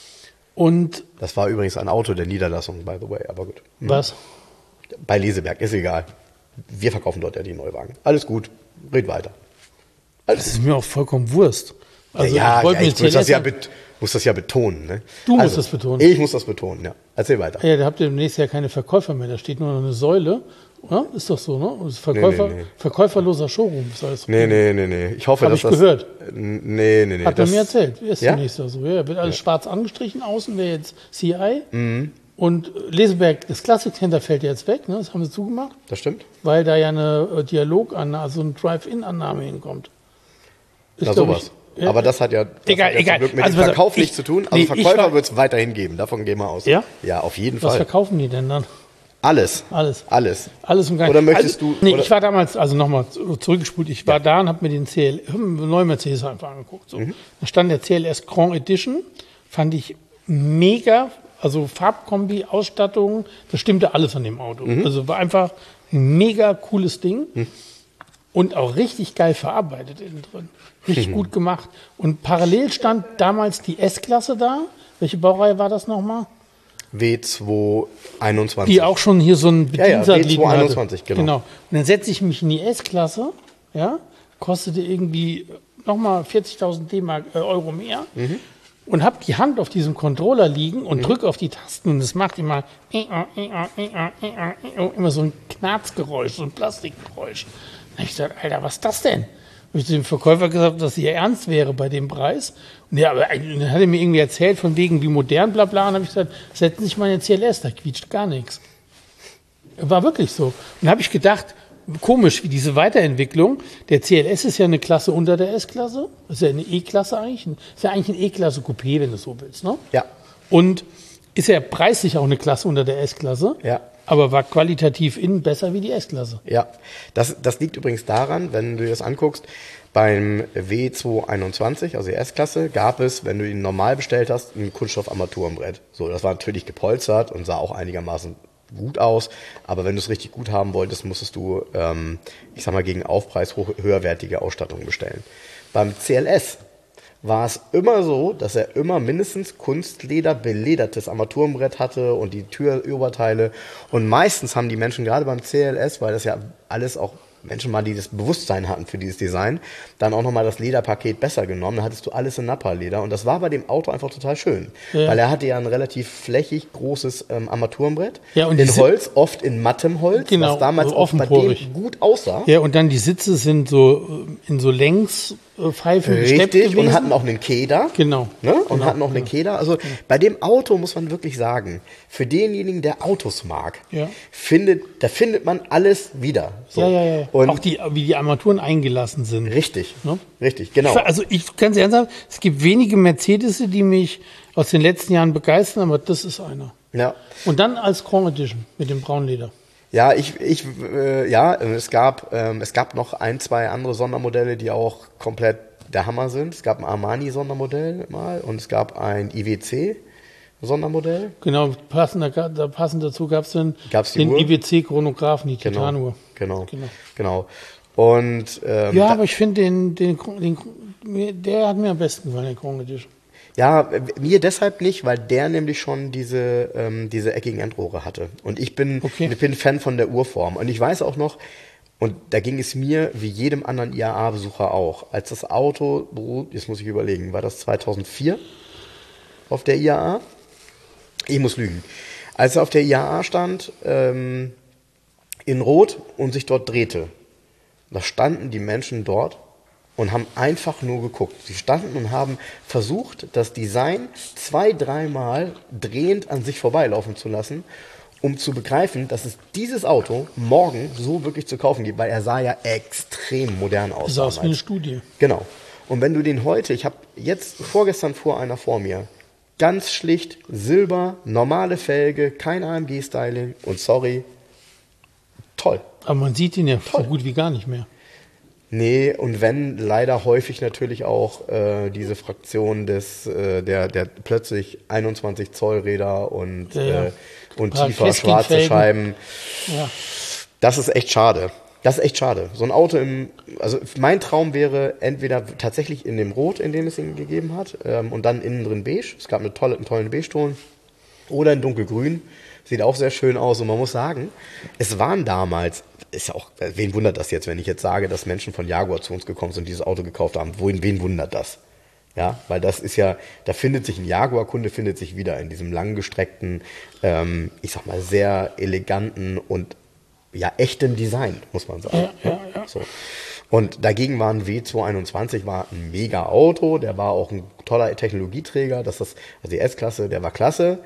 Und das war übrigens ein Auto der Niederlassung, by the way, aber gut. Was? Bei Leseberg, ist egal. Wir verkaufen dort ja die Neuwagen. Alles gut, red weiter. Das ist mir auch vollkommen Wurst. Also ich muss das ja betonen. Ne? Musst das betonen. Ich muss das betonen, ja. Erzähl weiter. Ja, da habt ihr demnächst ja keine Verkäufer mehr, da steht nur noch eine Säule. Oder? Ist doch so, ne? Nee. Verkäuferloser Showroom. Das heißt, nee. Ich hoffe, dass das... gehört. Nee. Hat er mir erzählt. Ist demnächst so. Ja, wird alles schwarz angestrichen. Außen wäre jetzt CI. Mhm. Und Leseberg, das Classic Center fällt jetzt weg, ne? Das haben sie zugemacht. Das stimmt. Weil da ja eine Dialogannahme, also eine Drive-In-Annahme hinkommt. Na sowas. Ja. Aber das hat ja egal. Zum Glück mit dem Verkauf nichts zu tun. Also Verkäufer wird es weiterhin geben, davon gehen wir aus. Ja? Ja, auf jeden Fall. Was verkaufen die denn dann? Alles und gar nichts. Oder möchtest du... Nee, ich war damals, also nochmal zurückgespult, ich war da und habe mir den neuen Mercedes einfach angeguckt. So. Da stand der CLS Grand Edition, fand ich mega, also Farbkombi, Ausstattung, das stimmte alles an dem Auto. Also war einfach ein mega cooles Ding. Und auch richtig geil verarbeitet innen drin. Richtig gut gemacht. Und parallel stand damals die S-Klasse da. Welche Baureihe war das nochmal? W221. Die auch schon hier so ein Bediensatelliten W221, genau. Und dann setze ich mich in die S-Klasse, ja, kostete irgendwie nochmal 40.000 Euro mehr. Und habe die Hand auf diesem Controller liegen und drücke auf die Tasten und es macht immer so ein Knarzgeräusch, so ein Plastikgeräusch. Da habe ich gesagt, Alter, was ist das denn? Habe ich zu dem Verkäufer gesagt, dass ihr ernst wäre bei dem Preis. Und ja, aber dann hat er mir irgendwie erzählt, von wegen wie modern, bla bla. Und habe ich gesagt, setzen Sie sich mal in den CLS, da quietscht gar nichts. War wirklich so. Und dann habe ich gedacht, komisch, wie diese Weiterentwicklung. Der CLS ist ja eine Klasse unter der S-Klasse. Das ist ja eine E-Klasse eigentlich. Das ist ja eigentlich ein E-Klasse-Coupé, wenn du so willst, ne? Ja. Und ist ja preislich auch eine Klasse unter der S-Klasse. Ja. Aber war qualitativ innen besser wie die S-Klasse. Ja, das liegt übrigens daran, wenn du dir das anguckst, beim W221, also die S-Klasse, gab es, wenn du ihn normal bestellt hast, ein Kunststoff-Armaturenbrett. So, das war natürlich gepolstert und sah auch einigermaßen gut aus, aber wenn du es richtig gut haben wolltest, musstest du, gegen Aufpreis höherwertige Ausstattung bestellen. Beim CLS war es immer so, dass er immer mindestens Kunstleder beledertes Armaturenbrett hatte und die Türoberteile. Und meistens haben die Menschen gerade beim CLS, weil das ja alles auch Menschen waren, die das Bewusstsein hatten für dieses Design, dann auch nochmal das Lederpaket besser genommen. Da hattest du alles in Nappa-Leder und das war bei dem Auto einfach total schön. Ja. Weil er hatte ja ein relativ flächig großes Armaturenbrett. Ja, und in Holz, oft in mattem Holz, genau, was damals so auch bei dem gut aussah. Ja, und dann die Sitze sind so in so Pfeifen Richtig, gewesen. und hatten auch einen Keder. Genau. Ne? Und genau, hatten auch einen Keder. Also bei dem Auto muss man wirklich sagen, für denjenigen, der Autos mag, da findet man alles wieder. So. Ja. Und auch wie die Armaturen eingelassen sind. Richtig, Ne? richtig, genau. Ich kann es ernsthaft, es gibt wenige Mercedes, die mich aus den letzten Jahren begeistern, aber das ist einer. Ja. Und dann als Grand Edition mit dem Braunleder. Ja, es gab noch 1, 2 andere Sondermodelle, die auch komplett der Hammer sind. Es gab ein Armani-Sondermodell mal und es gab ein IWC-Sondermodell. Genau, passend dazu gab es den Uhr? IWC-Chronographen, die Titanuhr. Genau. Und aber ich finde der hat mir am besten gefallen, der Grand Edition. Ja, mir deshalb nicht, weil der nämlich schon diese eckigen Endrohre hatte. Und ich bin Fan von der Urform. Und ich weiß auch noch, und da ging es mir wie jedem anderen IAA-Besucher auch, als das Auto, jetzt muss ich überlegen, war das 2004 auf der IAA? Ich muss lügen. Als er auf der IAA stand, in Rot und sich dort drehte, da standen die Menschen dort und haben einfach nur geguckt. Sie standen und haben versucht, das Design 2-, 3-mal drehend an sich vorbeilaufen zu lassen, um zu begreifen, dass es dieses Auto morgen so wirklich zu kaufen gibt, weil er sah ja extrem modern aus. Das sah aus wie eine Studie. Genau. Und wenn du den heute, ich habe vorgestern fuhr einer vor mir, ganz schlicht, Silber, normale Felge, kein AMG-Styling und sorry, toll. Aber man sieht ihn ja so gut wie gar nicht mehr. Nee, und wenn, leider häufig natürlich auch diese Fraktion der plötzlich 21 Zoll Räder und tiefer schwarze Scheiben. Ja. Das ist echt schade. So ein Auto also mein Traum wäre entweder tatsächlich in dem Rot, in dem es ihn gegeben hat, und dann innen drin beige. Es gab einen tollen Beige-Ton. Oder in dunkelgrün. Sieht auch sehr schön aus. Und man muss sagen, es waren damals, ist ja auch, wen wundert das jetzt, wenn ich jetzt sage, dass Menschen von Jaguar zu uns gekommen sind und dieses Auto gekauft haben? Wen wundert das? Ja, weil das ist ja, da findet sich ein Jaguar-Kunde, findet sich wieder in diesem langgestreckten, ich sag mal, sehr eleganten und ja, echten Design, muss man sagen. Ja. So. Und dagegen war ein W221 ein mega Auto, der war auch ein toller Technologieträger, also die S-Klasse, der war klasse.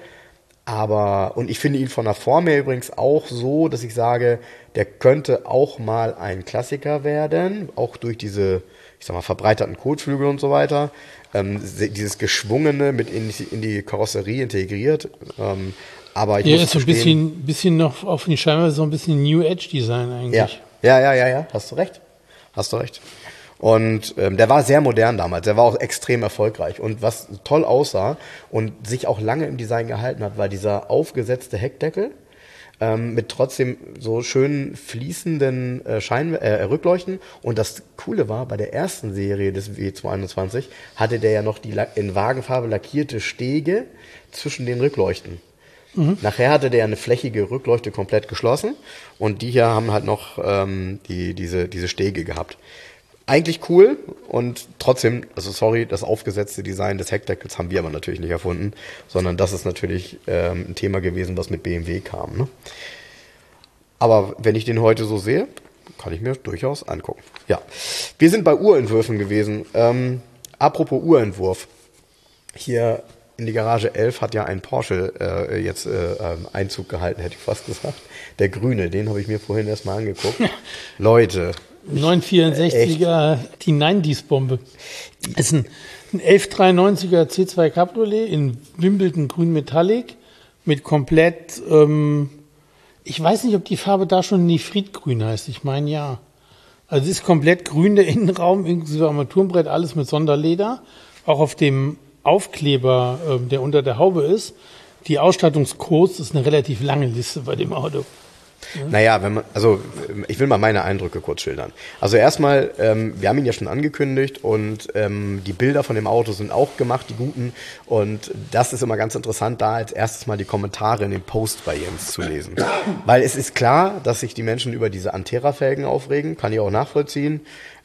Und ich finde ihn von der Form her übrigens auch so, dass ich sage, der könnte auch mal ein Klassiker werden, auch durch diese, ich sag mal, verbreiterten Kotflügel und so weiter. Dieses Geschwungene mit in die Karosserie integriert. Aber ich muss ist so ein bisschen noch auf die Scheinweise so ein bisschen New Edge Design eigentlich. Ja. Hast du recht. Und der war sehr modern damals, der war auch extrem erfolgreich. Und was toll aussah und sich auch lange im Design gehalten hat, war dieser aufgesetzte Heckdeckel mit trotzdem so schön fließenden Rückleuchten. Und das Coole war, bei der ersten Serie des W221 hatte der ja noch die in Wagenfarbe lackierte Stege zwischen den Rückleuchten. Nachher hatte der eine flächige Rückleuchte komplett geschlossen und die hier haben halt noch diese Stege gehabt. Eigentlich cool und trotzdem, also sorry, das aufgesetzte Design des Heckdeckels haben wir aber natürlich nicht erfunden, sondern das ist natürlich ein Thema gewesen, was mit BMW kam. Ne? Aber wenn ich den heute so sehe, kann ich mir durchaus angucken. Ja, wir sind bei Urentwürfen gewesen. Apropos Urentwurf, hier in die Garage 11 hat ja ein Porsche jetzt Einzug gehalten, hätte ich fast gesagt. Der grüne, den habe ich mir vorhin erstmal angeguckt. Leute. 964er, die 90s-Bombe. Ist ein 1193er C2 Cabriolet in Wimbledon Grün Metallic mit komplett, ich weiß nicht, ob die Farbe da schon Nifritgrün heißt, ich meine ja. Also es ist komplett grün, der Innenraum, inklusive Armaturenbrett, alles mit Sonderleder. Auch auf dem Aufkleber, der unter der Haube ist. Die Ausstattungscodes ist eine relativ lange Liste bei dem Auto. Naja, ich will mal meine Eindrücke kurz schildern. Also erstmal, wir haben ihn ja schon angekündigt und die Bilder von dem Auto sind auch gemacht, die guten. Und das ist immer ganz interessant, da als erstes mal die Kommentare in dem Post bei Jens zu lesen. Weil es ist klar, dass sich die Menschen über diese Antera-Felgen aufregen, kann ich auch nachvollziehen.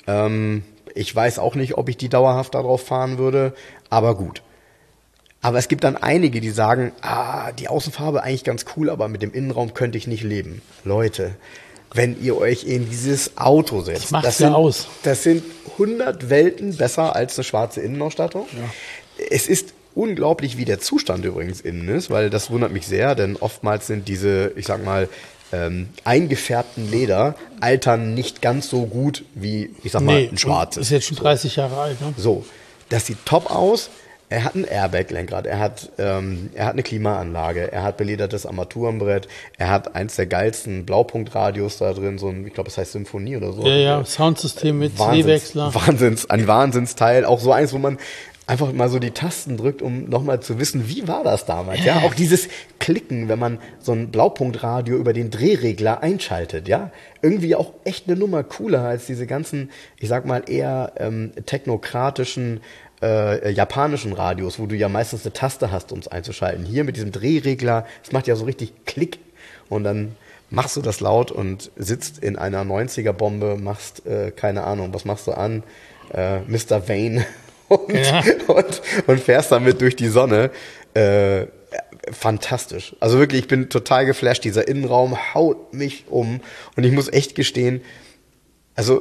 Ich weiß auch nicht, ob ich die dauerhaft darauf fahren würde, aber gut. Aber es gibt dann einige, die sagen, die Außenfarbe eigentlich ganz cool, aber mit dem Innenraum könnte ich nicht leben. Leute, wenn ihr euch in dieses Auto setzt. Das macht's ja aus. Das sind 100 Welten besser als eine schwarze Innenausstattung. Ja. Es ist unglaublich, wie der Zustand übrigens innen ist, weil das wundert mich sehr, denn oftmals sind diese, ich sag mal, eingefärbten Leder altern nicht ganz so gut wie, ich sag mal, ein schwarzes. Ist jetzt schon 30 Jahre alt, ne? So, das sieht top aus. Er hat ein Airbag-Lenkrad, er hat eine Klimaanlage, er hat beledertes Armaturenbrett, er hat eins der geilsten Blaupunktradios da drin, so ein, ich glaube, es heißt Symphonie oder so. Ja, Soundsystem mit CD-Wechsler. Ein Wahnsinnsteil, auch so eins, wo man einfach mal so die Tasten drückt, um nochmal zu wissen, wie war das damals, ja? Auch dieses Klicken, wenn man so ein Blaupunktradio über den Drehregler einschaltet, ja? Irgendwie auch echt eine Nummer cooler als diese ganzen, ich sag mal, eher technokratischen japanischen Radios, wo du ja meistens eine Taste hast, um es einzuschalten. Hier mit diesem Drehregler, es macht ja so richtig Klick und dann machst du das laut und sitzt in einer 90er-Bombe, machst, keine Ahnung, was machst du an? Mr. Vane und fährst damit durch die Sonne. Fantastisch. Also wirklich, ich bin total geflasht. Dieser Innenraum haut mich um und ich muss echt gestehen, also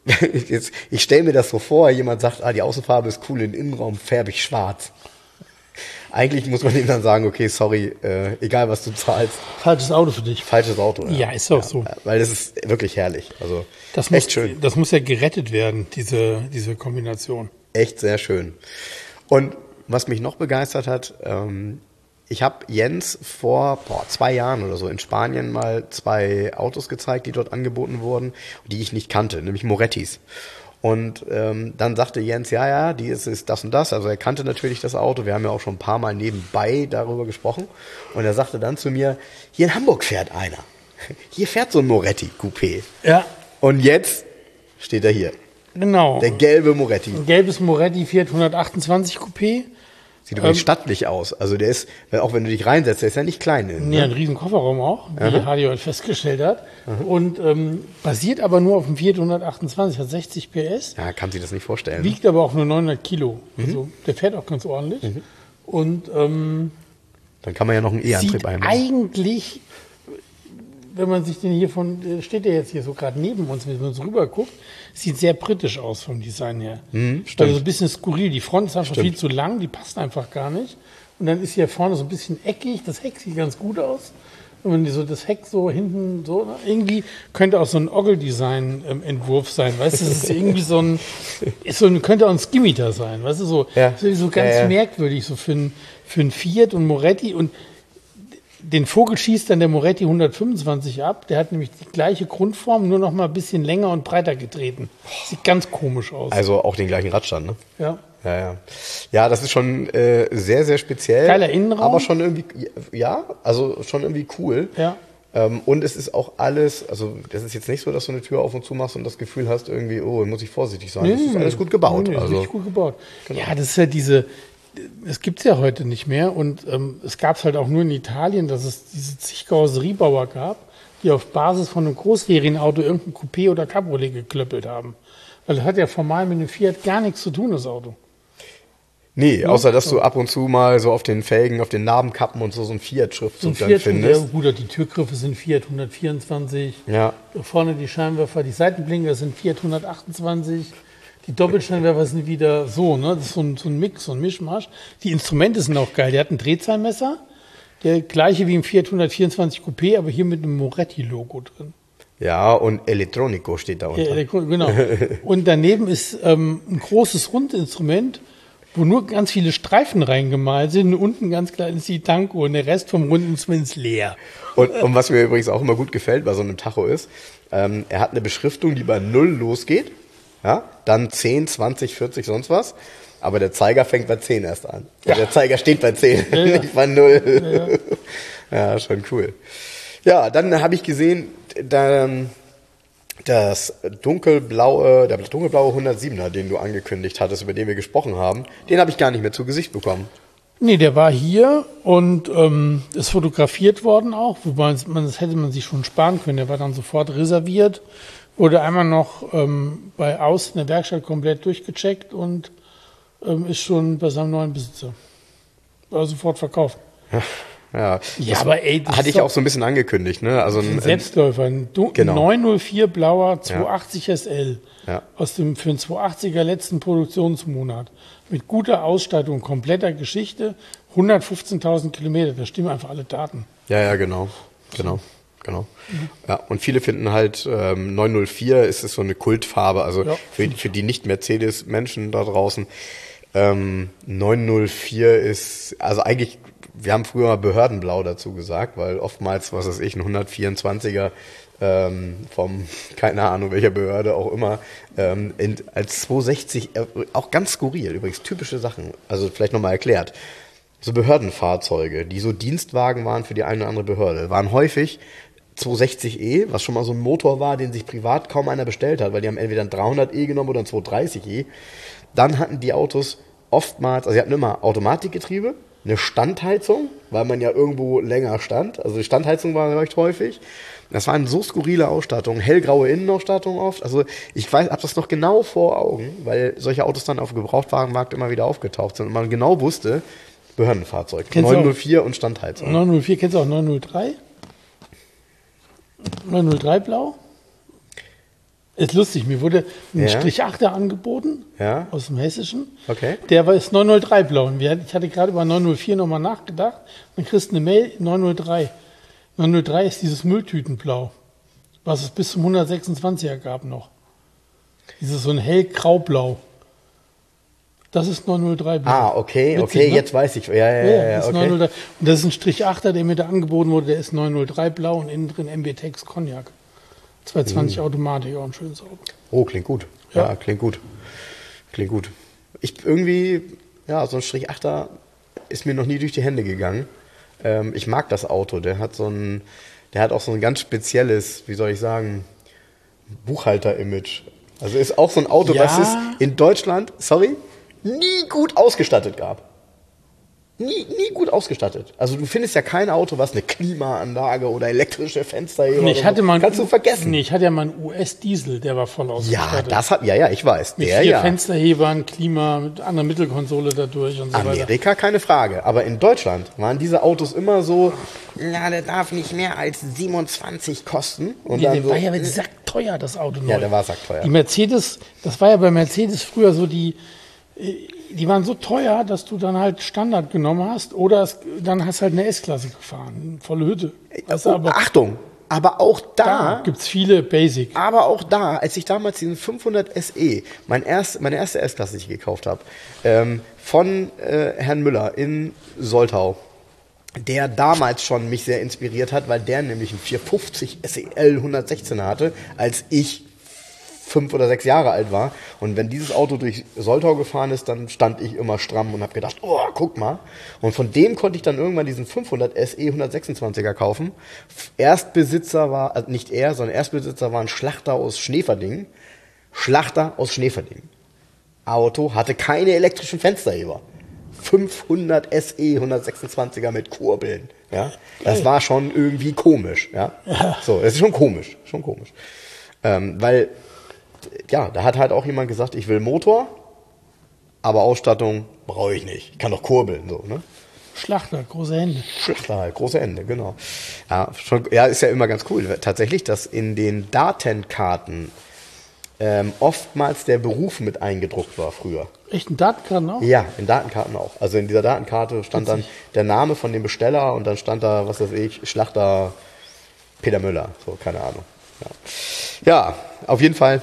ich stelle mir das so vor, jemand sagt, die Außenfarbe ist cool, den Innenraum färbe ich schwarz. Eigentlich muss man ihm dann sagen, okay, sorry, egal was du zahlst. Falsches Auto für dich. Falsches Auto. Ja, ist auch so. Weil das ist wirklich herrlich. Also das echt schön. Das muss ja gerettet werden, diese Kombination. Echt sehr schön. Und was mich noch begeistert hat, ich habe Jens vor 2 Jahren oder so in Spanien mal 2 Autos gezeigt, die dort angeboten wurden, die ich nicht kannte, nämlich Morettis. Und dann sagte Jens, ja, die ist das und das. Also er kannte natürlich das Auto. Wir haben ja auch schon ein paar Mal nebenbei darüber gesprochen. Und er sagte dann zu mir, hier in Hamburg fährt einer. Hier fährt so ein Moretti Coupé. Ja. Und jetzt steht er hier. Genau. Der gelbe Moretti. Ein gelbes Moretti Fiat 128 Coupé. Sieht übrigens stattlich aus. Also der ist, auch wenn du dich reinsetzt, der ist ja nicht klein. Nee, ein riesen Kofferraum auch, wie Hardy heute festgestellt hat. Und basiert aber nur auf dem Fiat 128, hat 60 PS. Ja, kann sich das nicht vorstellen. Wiegt aber auch nur 900 Kilo. Also der fährt auch ganz ordentlich. Und dann kann man ja noch einen E-Antrieb einbauen. Eigentlich, wenn man sich den hier steht der jetzt hier so gerade neben uns, wenn man so rüber guckt, sieht sehr britisch aus vom Design her. Stimmt. Also so ein bisschen skurril. Die Front ist einfach viel zu lang, die passt einfach gar nicht. Und dann ist hier vorne so ein bisschen eckig. Das Heck sieht ganz gut aus. Und wenn die so das Heck so hinten so, irgendwie könnte auch so ein Oggle-Design-Entwurf sein. Weißt du, das ist irgendwie könnte auch ein Skimitar sein. Weißt du, so ganz merkwürdig, so für ein Fiat und Moretti. Und den Vogel schießt dann der Moretti 125 ab. Der hat nämlich die gleiche Grundform, nur noch mal ein bisschen länger und breiter getreten. Sieht ganz komisch aus. Also auch den gleichen Radstand, ne? Ja. Ja, das ist schon sehr, sehr speziell. Geiler Innenraum. Aber schon irgendwie, also schon irgendwie cool. Ja. Und es ist auch alles, also das ist jetzt nicht so, dass du eine Tür auf und zu machst und das Gefühl hast irgendwie, muss ich vorsichtig sein. Das ist alles gut gebaut. Nee, also richtig gut gebaut. Genau. Ja, das ist ja es gibt's ja heute nicht mehr und es gab's halt auch nur in Italien, dass es diese zig Karosseriebauer gab, die auf Basis von einem Großserienauto irgendein Coupé oder Cabriolet geklöppelt haben. Weil das hat ja formal mit einem Fiat gar nichts zu tun, das Auto. Nee, außer dass du ab und zu mal so auf den Felgen, auf den Narbenkappen und so ein Fiat-Schriftzug dann findest. Ja, gut, die Türgriffe sind Fiat 124. Ja. Vorne die Scheinwerfer, die Seitenblinker sind Fiat 128. Die Doppelscheinwerfer sind wieder so, ne? Das ist so ein Mix, so ein Mischmasch. Die Instrumente sind auch geil. Der hat ein Drehzahlmesser, der gleiche wie im Fiat 124 Coupé, aber hier mit einem Moretti-Logo drin. Ja, und Electronico steht da unter. Ja, genau. Und daneben ist ein großes Rundinstrument, wo nur ganz viele Streifen reingemalt sind. Und unten ganz klein ist die Tankuhr und der Rest vom Rundinstrument ist leer. Und was mir übrigens auch immer gut gefällt bei so einem Tacho ist, er hat eine Beschriftung, die bei 0 losgeht. Ja, dann 10, 20, 40, sonst was. Aber der Zeiger fängt bei 10 erst an. Ja. Der Zeiger steht bei 10, nicht bei 0. Ja, schon cool. Ja, dann habe ich gesehen, der dunkelblaue 107er, den du angekündigt hattest, über den wir gesprochen haben, den habe ich gar nicht mehr zu Gesicht bekommen. Nee, der war hier und ist fotografiert worden auch, wobei das hätte man sich schon sparen können. Der war dann sofort reserviert. Wurde einmal noch bei Außen in der Werkstatt komplett durchgecheckt und ist schon bei seinem neuen Besitzer. War sofort verkauft. Ja, ja, aber ey, das hatte ich auch so ein bisschen angekündigt, ne? Also ein Selbstläufer, ein 904 blauer 280 SL Ja. für den 280er letzten Produktionsmonat mit guter Ausstattung, kompletter Geschichte, 115.000 Kilometer, da stimmen einfach alle Daten. Ja, genau. Ja, und viele finden halt 904 ist so eine Kultfarbe, also für die Nicht-Mercedes-Menschen da draußen. 904 ist, also eigentlich, wir haben früher mal Behördenblau dazu gesagt, weil oftmals, was weiß ich, ein 124er vom, keine Ahnung welcher Behörde auch immer, als 260, auch ganz skurril, übrigens typische Sachen, also vielleicht nochmal erklärt. So Behördenfahrzeuge, die so Dienstwagen waren für die eine oder andere Behörde, waren häufig 260e, was schon mal so ein Motor war, den sich privat kaum einer bestellt hat, weil die haben entweder ein 300e genommen oder ein 230e. Dann hatten die Autos oftmals, also sie hatten immer Automatikgetriebe, eine Standheizung, weil man ja irgendwo länger stand. Also die Standheizung war recht häufig. Das waren so skurrile Ausstattungen, hellgraue Innenausstattung oft. Also ich weiß, habe das noch genau vor Augen, weil solche Autos dann auf dem Gebrauchtwagenmarkt immer wieder aufgetaucht sind und man genau wusste, Behördenfahrzeug, Kennst 904 und Standheizung. 904, kennst du auch 903? 903 blau? Ist lustig, mir wurde ein Strich 8er angeboten, aus dem Hessischen. Okay. Der ist 903 blau. Und ich hatte gerade über 904 nochmal nachgedacht. Dann kriegst du eine Mail, 903. 903 ist dieses Mülltütenblau, was es bis zum 126er gab noch. Dieses so ein hellgraublau. Das ist 903 blau. Ah, okay, Witzig, okay, ne? jetzt weiß ich. Ja, ist okay. 903. Und das ist ein Strich 8er, der mir da angeboten wurde, der ist 903 blau und innen drin MB-Tex Cognac. 220 Automatik, auch ein schönes Auto. Oh, klingt gut. Ja, klingt gut. Klingt gut. Ich irgendwie, so ein Strich 8er ist mir noch nie durch die Hände gegangen. Ich mag das Auto. Der hat auch so ein ganz spezielles, wie soll ich sagen, Buchhalter-Image. Also ist auch so ein Auto, was es in Deutschland, nie gut ausgestattet gab. Nie gut ausgestattet. Also du findest ja kein Auto, was eine Klimaanlage oder elektrische Fenster hier kannst du vergessen. Nee, ich hatte ja mal einen US-Diesel, der war voll ausgestattet. Ich weiß. Mit 4 Fensterhebern, Klima, mit einer Mittelkonsole dadurch und so weiter. Amerika, keine Frage. Aber in Deutschland waren diese Autos immer so, der darf nicht mehr als 27 kosten. Und der war ja sackteuer, das Auto neu. Ja, der war sackteuer. Die Mercedes, das war ja bei Mercedes früher so die waren so teuer, dass du dann halt Standard genommen hast oder dann hast halt eine S-Klasse gefahren, volle Hütte. Achtung, aber auch da gibt's viele Basic. Aber auch da, als ich damals diesen 500 SE, meine erste S-Klasse, die ich gekauft habe, von Herrn Müller in Soltau, der damals schon mich sehr inspiriert hat, weil der nämlich einen 450 SEL 116 hatte, als ich 5 oder 6 Jahre alt war. Und wenn dieses Auto durch Soltau gefahren ist, dann stand ich immer stramm und habe gedacht, oh, guck mal. Und von dem konnte ich dann irgendwann diesen 500 SE 126er kaufen. Erstbesitzer war, also nicht er, sondern Erstbesitzer war ein Schlachter aus Schneeverdingen. Auto hatte keine elektrischen Fensterheber. 500 SE 126er mit Kurbeln. Ja? Das war schon irgendwie komisch. Ja? So, das ist schon komisch. Weil da hat halt auch jemand gesagt, ich will Motor, aber Ausstattung brauche ich nicht. Ich kann doch kurbeln, so, ne? Schlachter, große Hände. Große Hände, genau. Ja, ist ja immer ganz cool. Tatsächlich, dass in den Datenkarten oftmals der Beruf mit eingedruckt war früher. Echt, in Datenkarten auch? Ja, in Datenkarten auch. Also in dieser Datenkarte stand dann der Name von dem Besteller und dann stand da, was weiß ich, Schlachter Peter Müller. So, keine Ahnung. Ja, auf jeden Fall.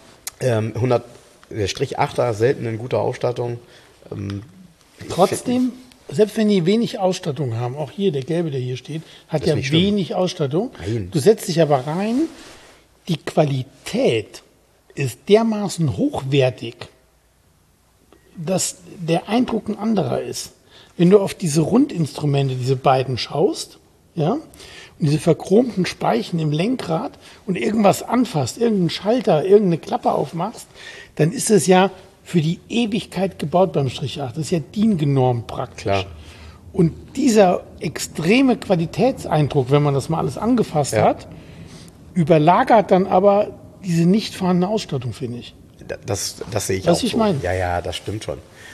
Der Strich 8er, selten in guter Ausstattung. Trotzdem, selbst wenn die wenig Ausstattung haben, auch hier, der gelbe, der hier steht, hat ja wenig Ausstattung. Nein. Du setzt dich aber rein, die Qualität ist dermaßen hochwertig, dass der Eindruck ein anderer ist. Wenn du auf diese Rundinstrumente, diese beiden schaust, ja, und diese verchromten Speichen im Lenkrad und irgendwas anfasst, irgendeinen Schalter, irgendeine Klappe aufmachst, dann ist es ja für die Ewigkeit gebaut beim Strich 8. Das ist ja DIN-genormt praktisch. Klar. Und dieser extreme Qualitätseindruck, wenn man das mal alles angefasst hat, überlagert dann aber diese nicht vorhandene Ausstattung, finde ich. Das sehe ich Was auch ich so. meine. Ja, das stimmt schon.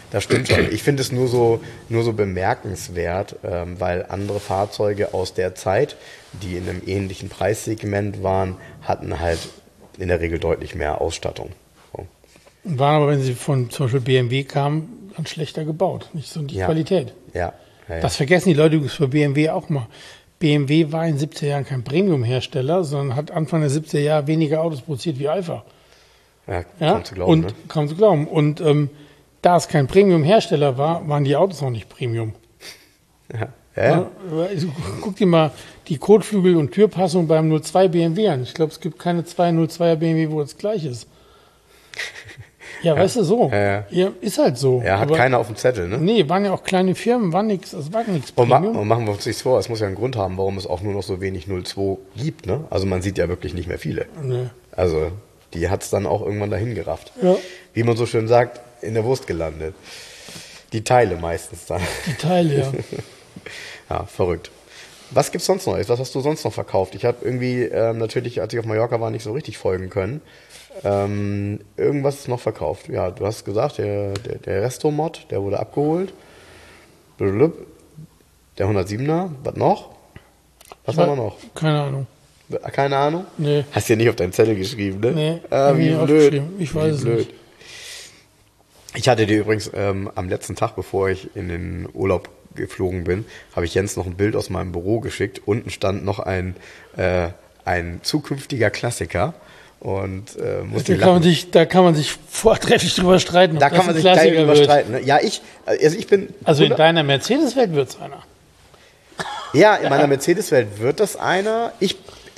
Das stimmt schon. Ich finde es nur so bemerkenswert, weil andere Fahrzeuge aus der Zeit, die in einem ähnlichen Preissegment waren, hatten halt in der Regel deutlich mehr Ausstattung. So. Waren aber, wenn sie von zum Beispiel BMW kamen, dann schlechter gebaut. Nicht so die Qualität. Ja. Das vergessen die Leute für BMW auch mal. BMW war in den 70er Jahren kein Premium-Hersteller, sondern hat Anfang der 70er Jahre weniger Autos produziert wie Alfa. Ja, kaum zu glauben. Kaum zu glauben. Und da es kein Premium-Hersteller war, waren die Autos auch nicht Premium. Ja. Also, guck dir mal die Kotflügel und Türpassung beim 02 BMW an. Ich glaube, es gibt keine 202er BMW, wo das gleich ist. Ja, weißt du, so. Ja, ist halt so. Ja, hat keiner auf dem Zettel, ne? Nee, waren ja auch kleine Firmen, war nichts Premium. Und machen wir uns nichts vor, es muss ja einen Grund haben, warum es auch nur noch so wenig 02 gibt, ne? Also man sieht ja wirklich nicht mehr viele. Nee. Also die hat es dann auch irgendwann dahin gerafft. Ja. Wie man so schön sagt, in der Wurst gelandet. Die Teile meistens dann. Die Teile, ja. Ja, verrückt. Was gibt's sonst Neues? Was hast du sonst noch verkauft? Ich habe irgendwie natürlich, als ich auf Mallorca war, nicht so richtig folgen können. Irgendwas ist noch verkauft. Ja, du hast gesagt, der Resto-Mod, der wurde abgeholt. Der 107er, was noch? Was haben wir noch? Keine Ahnung. Keine Ahnung? Nee. Hast du ja nicht auf deinen Zettel geschrieben, ne? Nee, wie blöd. Ich weiß es nicht. Ich hatte dir übrigens am letzten Tag, bevor ich in den Urlaub geflogen bin, habe ich Jens noch ein Bild aus meinem Büro geschickt. Unten stand noch ein zukünftiger Klassiker. Und da kann man sich vortrefflich drüber streiten. Da kann man sich geil drüber streiten. Ne? Ja, ich bin. Also in deiner Mercedes-Welt wird es einer. Ja, in meiner Mercedes-Welt wird das einer. Ich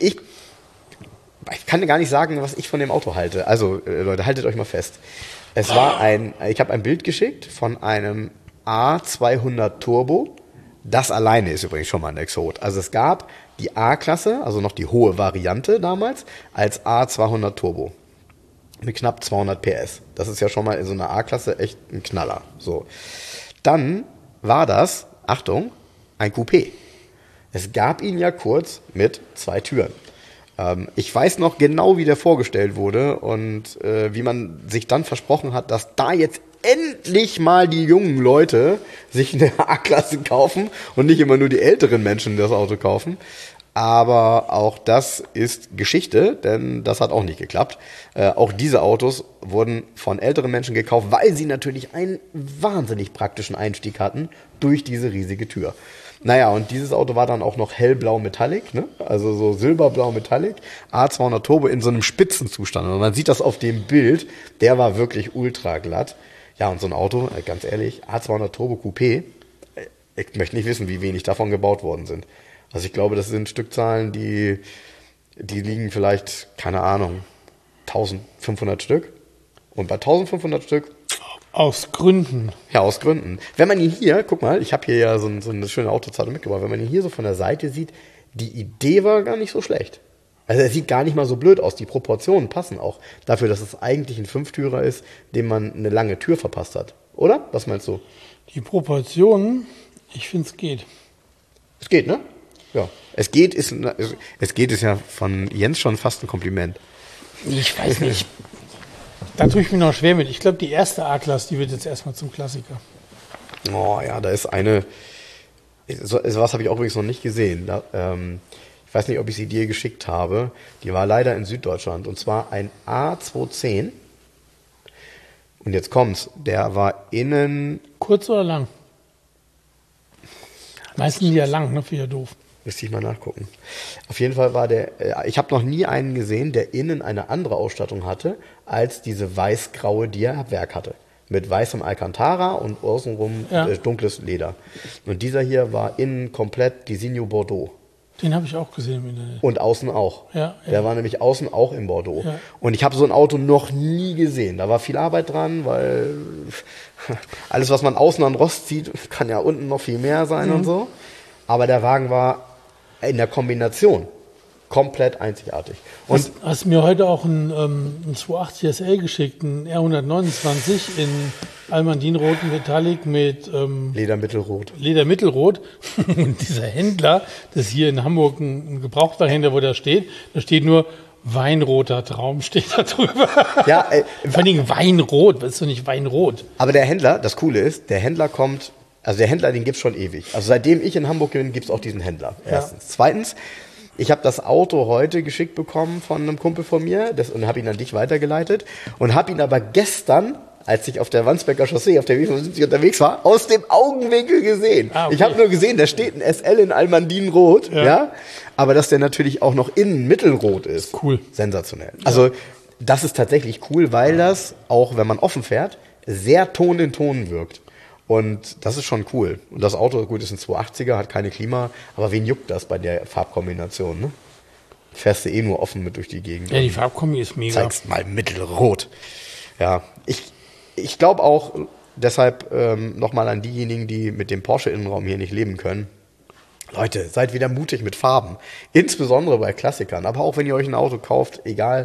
kann gar nicht sagen, was ich von dem Auto halte. Also, Leute, haltet euch mal fest. Ich habe ein Bild geschickt von einem A200 Turbo. Das alleine ist übrigens schon mal ein Exot. Also es gab die A-Klasse, also noch die hohe Variante damals, als A200 Turbo. Mit knapp 200 PS. Das ist ja schon mal in so einer A-Klasse echt ein Knaller. So. Dann war das, Achtung, ein Coupé. Es gab ihn ja kurz mit 2 Türen. Ich weiß noch genau, wie der vorgestellt wurde und wie man sich dann versprochen hat, dass da jetzt endlich mal die jungen Leute sich eine A-Klasse kaufen und nicht immer nur die älteren Menschen das Auto kaufen. Aber auch das ist Geschichte, denn das hat auch nicht geklappt. Auch diese Autos wurden von älteren Menschen gekauft, weil sie natürlich einen wahnsinnig praktischen Einstieg hatten durch diese riesige Tür. Naja, und dieses Auto war dann auch noch hellblau Metallic, ne? Also so silberblau Metallic, A200 Turbo in so einem Spitzenzustand. Und man sieht das auf dem Bild, der war wirklich ultra glatt. Ja, und so ein Auto, ganz ehrlich, A200 Turbo Coupé, ich möchte nicht wissen, wie wenig davon gebaut worden sind. Also ich glaube, das sind Stückzahlen, die liegen vielleicht, keine Ahnung, 1500 Stück. Und bei 1500 Stück... Aus Gründen. Ja, aus Gründen. Wenn man ihn hier, guck mal, ich habe hier ja so eine schöne Autozeitung mitgebracht, wenn man ihn hier so von der Seite sieht, die Idee war gar nicht so schlecht. Also er sieht gar nicht mal so blöd aus, die Proportionen passen auch dafür, dass es eigentlich ein Fünftürer ist, dem man eine lange Tür verpasst hat. Oder? Was meinst du? Die Proportionen, ich finde es geht. Es geht, ne? Ja. Es geht ist ja von Jens schon fast ein Kompliment. Ich weiß nicht. Da tue ich mir noch schwer mit. Ich glaube, die erste A-Klasse, die wird jetzt erstmal zum Klassiker. Oh ja, da ist eine. Was habe ich auch übrigens noch nicht gesehen. Ich weiß nicht, ob ich sie dir geschickt habe. Die war leider in Süddeutschland. Und zwar ein A210. Und jetzt kommt's. Der war innen. Kurz oder lang? Meistens ja lang, ne? Wieder doof. Müsste ich mal nachgucken. Auf jeden Fall war ich habe noch nie einen gesehen, der innen eine andere Ausstattung hatte, als diese weiß-graue, die er ab Werk hatte. Mit weißem Alcantara und außenrum dunkles Leder. Und dieser hier war innen komplett Designo Bordeaux. Den habe ich auch gesehen im Internet. Und außen auch. Ja, der war nämlich außen auch in Bordeaux. Ja. Und ich habe so ein Auto noch nie gesehen. Da war viel Arbeit dran, weil alles, was man außen an Rost sieht, kann ja unten noch viel mehr sein und so. Aber der Wagen war in der Kombination komplett einzigartig. Und hast mir heute auch einen 280 SL geschickt, einen R129 in Almandinroten Metallic mit Ledermittelrot. Und dieser Händler, das ist hier in Hamburg ein Gebrauchterhändler, wo der steht nur Weinroter Traum steht da drüber. Ja, vor allen Dingen Weinrot, das ist doch nicht Weinrot. Aber der Händler, das Coole ist, der Händler, den gibt's schon ewig. Also seitdem ich in Hamburg bin, gibt's auch diesen Händler. Erstens. Ja. Zweitens, ich habe das Auto heute geschickt bekommen von einem Kumpel von mir und habe ihn an dich weitergeleitet und habe ihn aber gestern, als ich auf der Wandsbecker Chaussee auf der W75 unterwegs war, aus dem Augenwinkel gesehen. Okay. Ich habe nur gesehen, da steht ein SL in Almandinrot, ja, aber dass der natürlich auch noch innen mittelrot ist. Cool. Sensationell. Also das ist tatsächlich cool, weil das, auch wenn man offen fährt, sehr Ton in Ton wirkt. Und das ist schon cool. Und das Auto, gut, ist ein 280er, hat keine Klima, aber wen juckt das bei der Farbkombination, ne? Fährst du eh nur offen mit durch die Gegend. Ja, die Farbkombi ist mega. Zeigst mal mittelrot. Ja, ich glaube auch, deshalb nochmal an diejenigen, die mit dem Porsche-Innenraum hier nicht leben können. Leute, seid wieder mutig mit Farben. Insbesondere bei Klassikern. Aber auch wenn ihr euch ein Auto kauft, egal,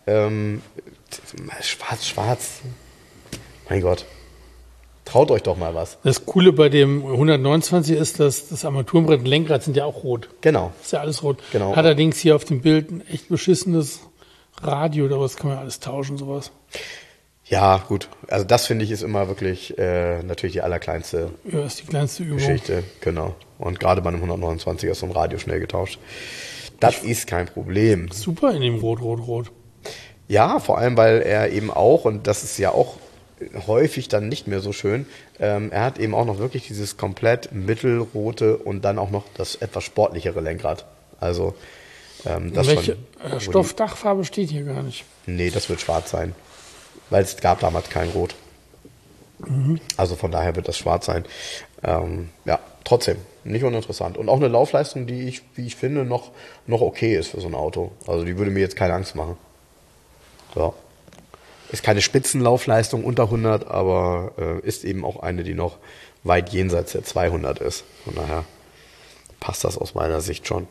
schwarz. Mein Gott. Traut euch doch mal was. Das Coole bei dem 129 ist, dass das Armaturenbrett und Lenkrad sind ja auch rot. Genau. Ist ja alles rot. Genau. Hat allerdings hier auf dem Bild ein echt beschissenes Radio, oder was kann man alles tauschen, sowas. Ja, gut. Also das finde ich ist immer wirklich natürlich die allerkleinste ist die kleinste Übung. Geschichte. Genau. Und gerade bei einem 129er ist so ein Radio schnell getauscht. Das ist kein Problem. Super in dem Rot. Ja, vor allem, weil er eben auch, und das ist ja auch häufig dann nicht mehr so schön, er hat eben auch noch wirklich dieses komplett mittelrote und dann auch noch das etwas sportlichere Lenkrad. Also das welche Stoffdachfarbe steht hier gar nicht. Nee, das wird schwarz sein. Weil es gab damals kein Rot. Mhm. Also von daher wird das schwarz sein. Ja, trotzdem, nicht uninteressant. Und auch eine Laufleistung, die wie ich finde, noch okay ist für so ein Auto. Also die würde mir jetzt keine Angst machen. So. Ist keine Spitzenlaufleistung unter 100, aber ist eben auch eine, die noch weit jenseits der 200 ist. Von daher passt das aus meiner Sicht schon.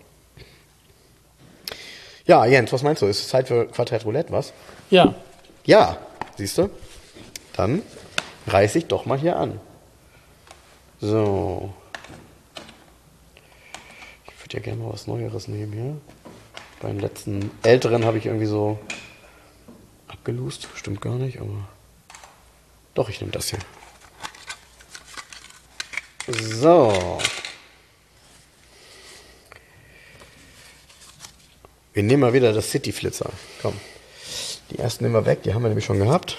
Ja, Jens, was meinst du? Ist es Zeit für Quartett Roulette, was? Ja. Ja, siehst du? Dann reiße ich doch mal hier an. So. Ich würde ja gerne mal was Neueres nehmen hier. Bei den letzten älteren habe ich irgendwie so abgelust. Stimmt gar nicht, aber doch, ich nehme das hier. So. Wir nehmen mal wieder das City Flitzer. Komm. Die ersten nehmen wir weg, die haben wir nämlich schon gehabt.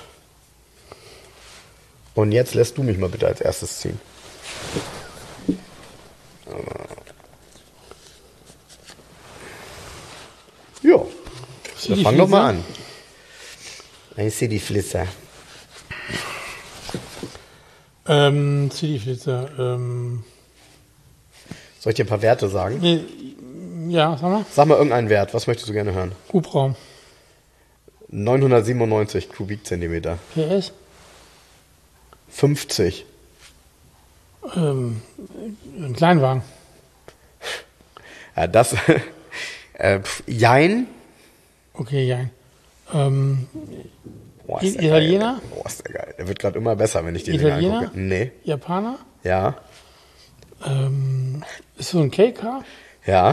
Und jetzt lässt du mich mal bitte als erstes ziehen. Ja, dann fang doch mal an. Ein City Flitzer. City Flitzer. Soll ich dir ein paar Werte sagen? Ja, sag mal. Sag mal irgendeinen Wert, was möchtest du gerne hören? Hubraum. 997 Kubikzentimeter. PS? 50. Ein Kleinwagen. Ja, das. Jein. Okay, jein. Boah, ist Italiener? Geil. Boah, ist der geil. Der wird gerade immer besser, wenn ich den Italiener? angucke. Nee. Japaner? Ja. Ist so ein K-Car? Ja.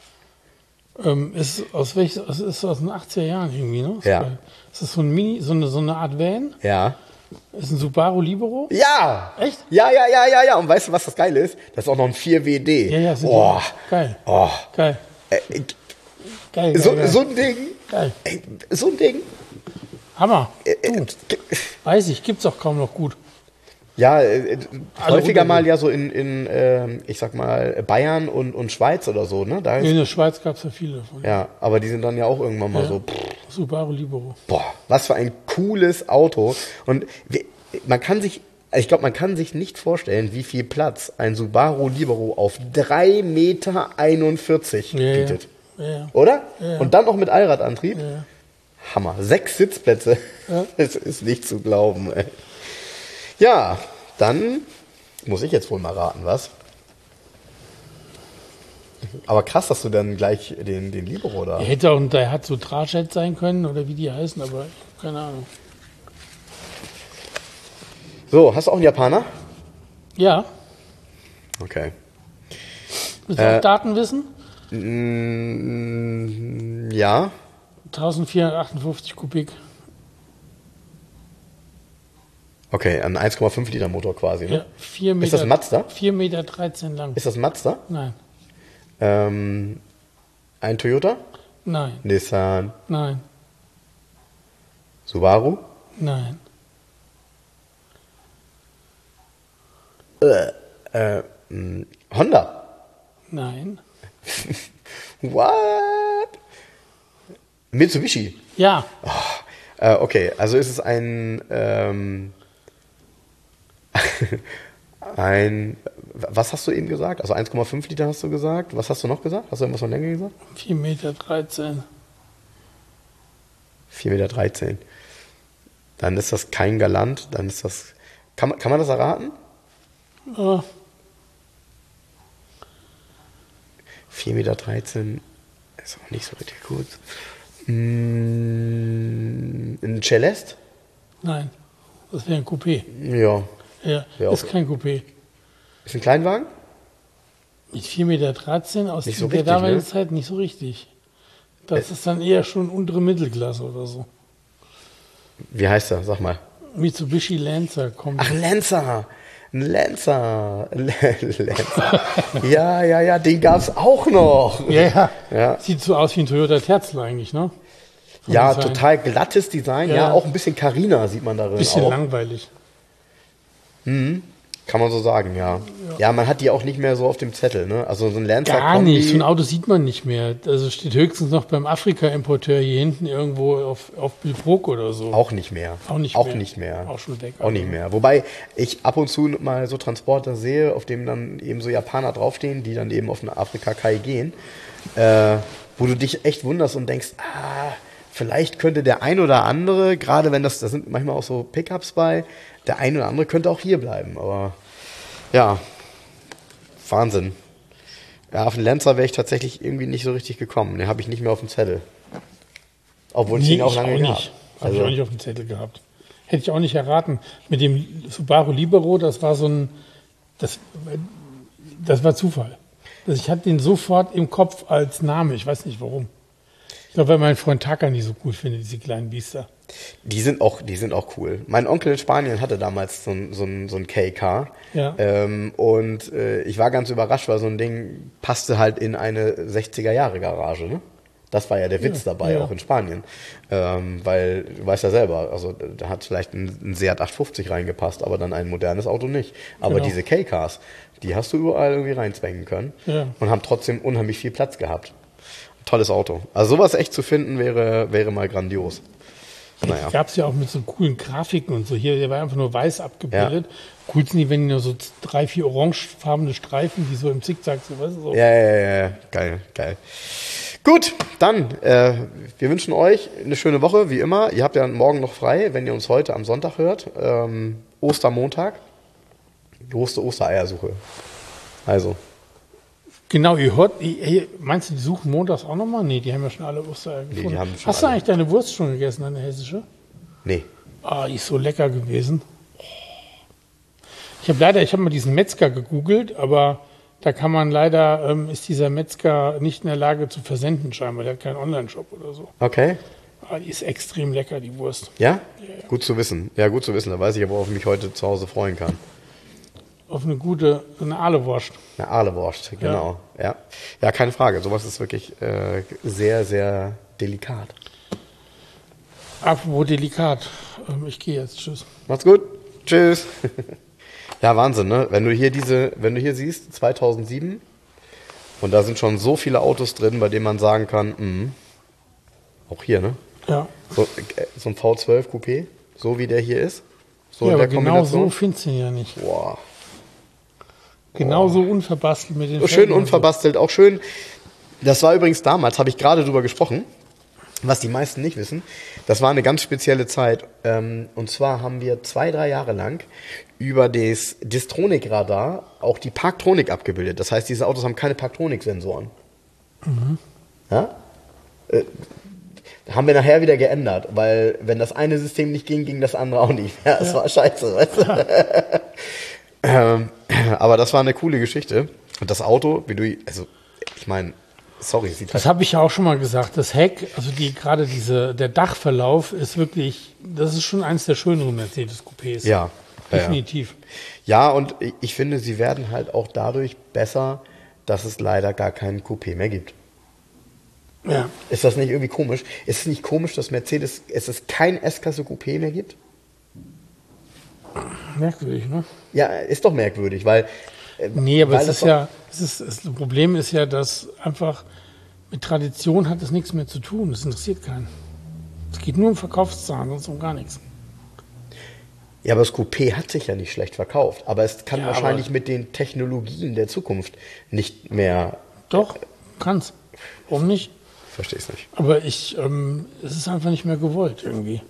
Ist aus den 80er Jahren irgendwie, ne? Ja. Geil. Ist das so ein Mini, so eine Art Van? Ja. Ist ein Subaru Libero? Ja! Echt? Ja. Und weißt du, was das Geile ist? Das ist auch noch ein 4WD. Ja, oh. Geil. Oh. Geil. Geil. So ein Ding. Geil. So ein Ding. Hammer. Weiß ich, gibt's auch kaum noch gut. Ja, häufiger mal ja so in ich sag mal, Bayern und Schweiz oder so, ne? Da In der Schweiz gab's ja viele davon. Ja, aber die sind dann ja auch irgendwann mal so. Subaru Libero. Boah, was für ein cooles Auto. Und man kann sich nicht vorstellen, wie viel Platz ein Subaru Libero auf 3,41 Meter bietet. Ja. Oder? Ja. Und dann noch mit Allradantrieb. Ja. Hammer. 6 Sitzplätze. Ja. Das ist nicht zu glauben, ey. Ja, dann muss ich jetzt wohl mal raten, was? Aber krass, dass du dann gleich den Libero da... Hätte auch ein Daihatsu Trajet sein können, oder wie die heißen, aber keine Ahnung. So, hast du auch einen Japaner? Ja. Okay. Willst du auch Daten wissen? Ja. 1458 Kubik. Okay, ein 1,5 Liter Motor quasi, ne? Ja, 4 Meter, ist das Mazda? 4,13 Meter lang. Ist das Mazda? Nein. Ein Toyota? Nein. Nissan? Nein. Subaru? Nein. Honda? Nein. What? Mitsubishi? Ja. Okay, also ist es ein was hast du eben gesagt? Also 1,5 Liter hast du gesagt. Was hast du noch gesagt? Hast du irgendwas von Länge gesagt? 4,13 Meter. 4,13 Meter. Dann ist das kein Galant. Dann ist das. Kann man das erraten? 4,13 Meter ist auch nicht so richtig gut. Ein Celeste? Nein. Das wäre ein Coupé. Ja. Ja, ist kein Coupé. Ist ein Kleinwagen? Mit 4,13 Meter aus nicht so der richtig, damaligen ne? Zeit nicht so richtig. Das ist dann eher schon untere Mittelklasse oder so. Wie heißt er? Sag mal. Mitsubishi Lancer kommt. Ach, Lancer. Ein Lancer. Lancer. Ja, den gab's auch noch. Ja. Ja. Sieht so aus wie ein Toyota Terzel eigentlich, ne? Vom Ja, Design. total glattes Design. Ja, auch ein bisschen Carina sieht man darin. Bisschen auch. langweilig. Kann man so sagen, ja. Ja, man hat die auch nicht mehr so auf dem Zettel, ne? Also so ein Lancer Gar Kombi, nicht, so ein Auto sieht man nicht mehr. Also steht höchstens noch beim Afrika-Importeur hier hinten irgendwo auf Billbrook oder so. Auch nicht mehr. Auch nicht mehr. Auch schon weg. Auch nicht mehr. Wobei ich ab und zu mal so Transporter sehe, auf dem dann eben so Japaner draufstehen, die dann eben auf eine Afrika-Kai gehen, wo du dich echt wunderst und denkst, vielleicht könnte der ein oder andere, gerade wenn da sind manchmal auch so Pickups bei, der ein oder andere könnte auch hier bleiben. Aber ja, Wahnsinn. Ja, auf den Lancer wäre ich tatsächlich irgendwie nicht so richtig gekommen. Den habe ich nicht mehr auf dem Zettel. Obwohl ich ihn auch lange gab. Habe ich auch nicht auf dem Zettel gehabt. Hätte ich auch nicht erraten. Mit dem Subaru Libero, das war das war Zufall. Also ich hatte den sofort im Kopf als Name. Ich weiß nicht warum. Ich glaube, weil mein Freund Taka nicht so cool findet, diese kleinen Biester. Die sind auch cool. Mein Onkel in Spanien hatte damals so ein KK. Ja. Und ich war ganz überrascht, weil so ein Ding passte halt in eine 60er-Jahre-Garage. Ne? Das war ja der Witz dabei, auch in Spanien. Weil, du weißt ja selber, also da hat vielleicht ein Seat 850 reingepasst, aber dann ein modernes Auto nicht. Aber diese KKs, die hast du überall irgendwie reinzwängen können und haben trotzdem unheimlich viel Platz gehabt. Tolles Auto. Also sowas echt zu finden wäre mal grandios. Naja. Gab es ja auch mit so coolen Grafiken und so. Hier, der war einfach nur weiß abgebildet. Ja. Cool sind die, wenn die nur so 3, 4 orangefarbene Streifen, die so im Zickzack so, weißt du, so. Ja. Geil. Gut, dann, wir wünschen euch eine schöne Woche, wie immer. Ihr habt ja morgen noch frei, wenn ihr uns heute am Sonntag hört. Ostermontag. Große Ostereiersuche. Also. Genau, ihr hört, meinst du, die suchen montags auch nochmal? Nee, die haben ja schon alle Ostereier gefunden. Die haben schon Hast du eigentlich deine Wurst schon gegessen, deine hessische? Nee. Die ist so lecker gewesen. Ich habe mal diesen Metzger gegoogelt, aber da kann man leider, ist dieser Metzger nicht in der Lage zu versenden scheinbar. Der hat keinen Online-Shop oder so. Okay. Die ist extrem lecker, die Wurst. Ja? Ja? Gut zu wissen. Ja, gut zu wissen. Da weiß ich aber, worauf ich mich heute zu Hause freuen kann. Auf eine Ahlewurst. Eine Ahlewurst, genau. Ja, keine Frage. Sowas ist wirklich sehr, sehr delikat. Apropos delikat. Ich gehe jetzt. Tschüss. Macht's gut. Tschüss. Ja, Wahnsinn, ne? Wenn du hier siehst, 2007, und da sind schon so viele Autos drin, bei denen man sagen kann, auch hier, ne? Ja. So ein V12 Coupé, so wie der hier ist. So ja, in der aber genau so findest du ihn ja nicht. Boah. Genauso unverbastelt mit den schön unverbastelt, auch schön. Das war übrigens damals, habe ich gerade drüber gesprochen, was die meisten nicht wissen. Das war eine ganz spezielle Zeit. Und zwar haben wir 2-3 Jahre lang über das Distronic-Radar auch die Parktronik abgebildet. Das heißt, diese Autos haben keine Parktronik-Sensoren. Mhm. Ja? Haben wir nachher wieder geändert, weil wenn das eine System nicht ging, ging das andere auch nicht mehr. Das war scheiße, weißt du? Aber das war eine coole Geschichte. Und das Auto, ich meine, sorry. Das habe ich ja auch schon mal gesagt. Das Heck, also der Dachverlauf ist wirklich, das ist schon eins der schöneren Mercedes-Coupés. Ja. Definitiv. Ja, und ich finde, sie werden halt auch dadurch besser, dass es leider gar keinen Coupé mehr gibt. Ja. Ist das nicht irgendwie komisch? Ist es nicht komisch, dass es kein S-Klasse Coupé mehr gibt? Merkwürdig, ne? Ja, ist doch merkwürdig, weil... Nee, aber das Problem ist ja, dass einfach mit Tradition hat es nichts mehr zu tun. Das interessiert keinen. Es geht nur um Verkaufszahlen, sonst um gar nichts. Ja, aber das Coupé hat sich ja nicht schlecht verkauft. Aber es kann wahrscheinlich mit den Technologien der Zukunft nicht mehr... Doch, kann's. Warum nicht? Verstehe es nicht. Aber es ist einfach nicht mehr gewollt irgendwie.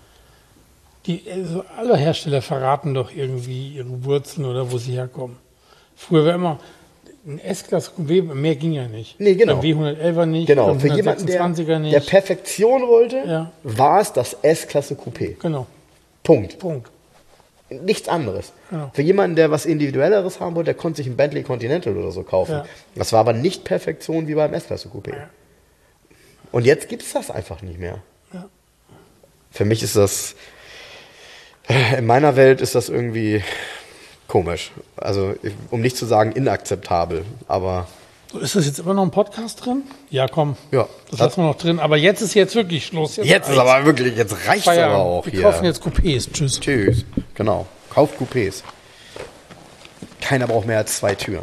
Alle Hersteller verraten doch irgendwie ihre Wurzeln oder wo sie herkommen. Früher war immer ein S-Klasse Coupé, mehr ging ja nicht. Nee, genau. Beim W111er nicht, genau. beim Für jemanden, der Perfektion wollte, war es das S-Klasse Coupé. Genau. Punkt. Nichts anderes. Genau. Für jemanden, der was Individuelleres haben wollte, der konnte sich ein Bentley Continental oder so kaufen. Ja. Das war aber nicht Perfektion wie beim S-Klasse Coupé. Ja. Und jetzt gibt es das einfach nicht mehr. Ja. Für mich ist das, in meiner Welt ist das irgendwie komisch. Also, um nicht zu sagen inakzeptabel, aber... Ist das jetzt immer noch ein Podcast drin? Ja, komm. Ja. Das lassen wir noch drin. Aber jetzt ist wirklich Schluss. Jetzt ist aber wirklich, jetzt reicht es aber auch hier. Wir kaufen jetzt Coupés. Tschüss. Tschüss. Genau. Kauft Coupés. Keiner braucht mehr als 2 Türen.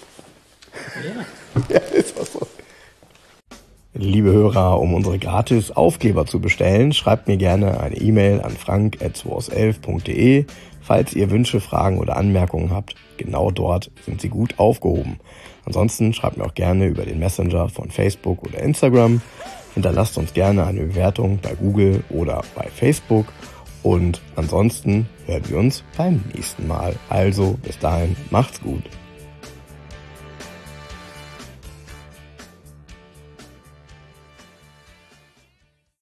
Ja. Ja, ist das so. Liebe Hörer, um unsere gratis Aufkleber zu bestellen, schreibt mir gerne eine E-Mail an frank@2aus11.de. Falls ihr Wünsche, Fragen oder Anmerkungen habt, genau dort sind sie gut aufgehoben. Ansonsten schreibt mir auch gerne über den Messenger von Facebook oder Instagram. Hinterlasst uns gerne eine Bewertung bei Google oder bei Facebook. Und ansonsten hören wir uns beim nächsten Mal. Also bis dahin, macht's gut.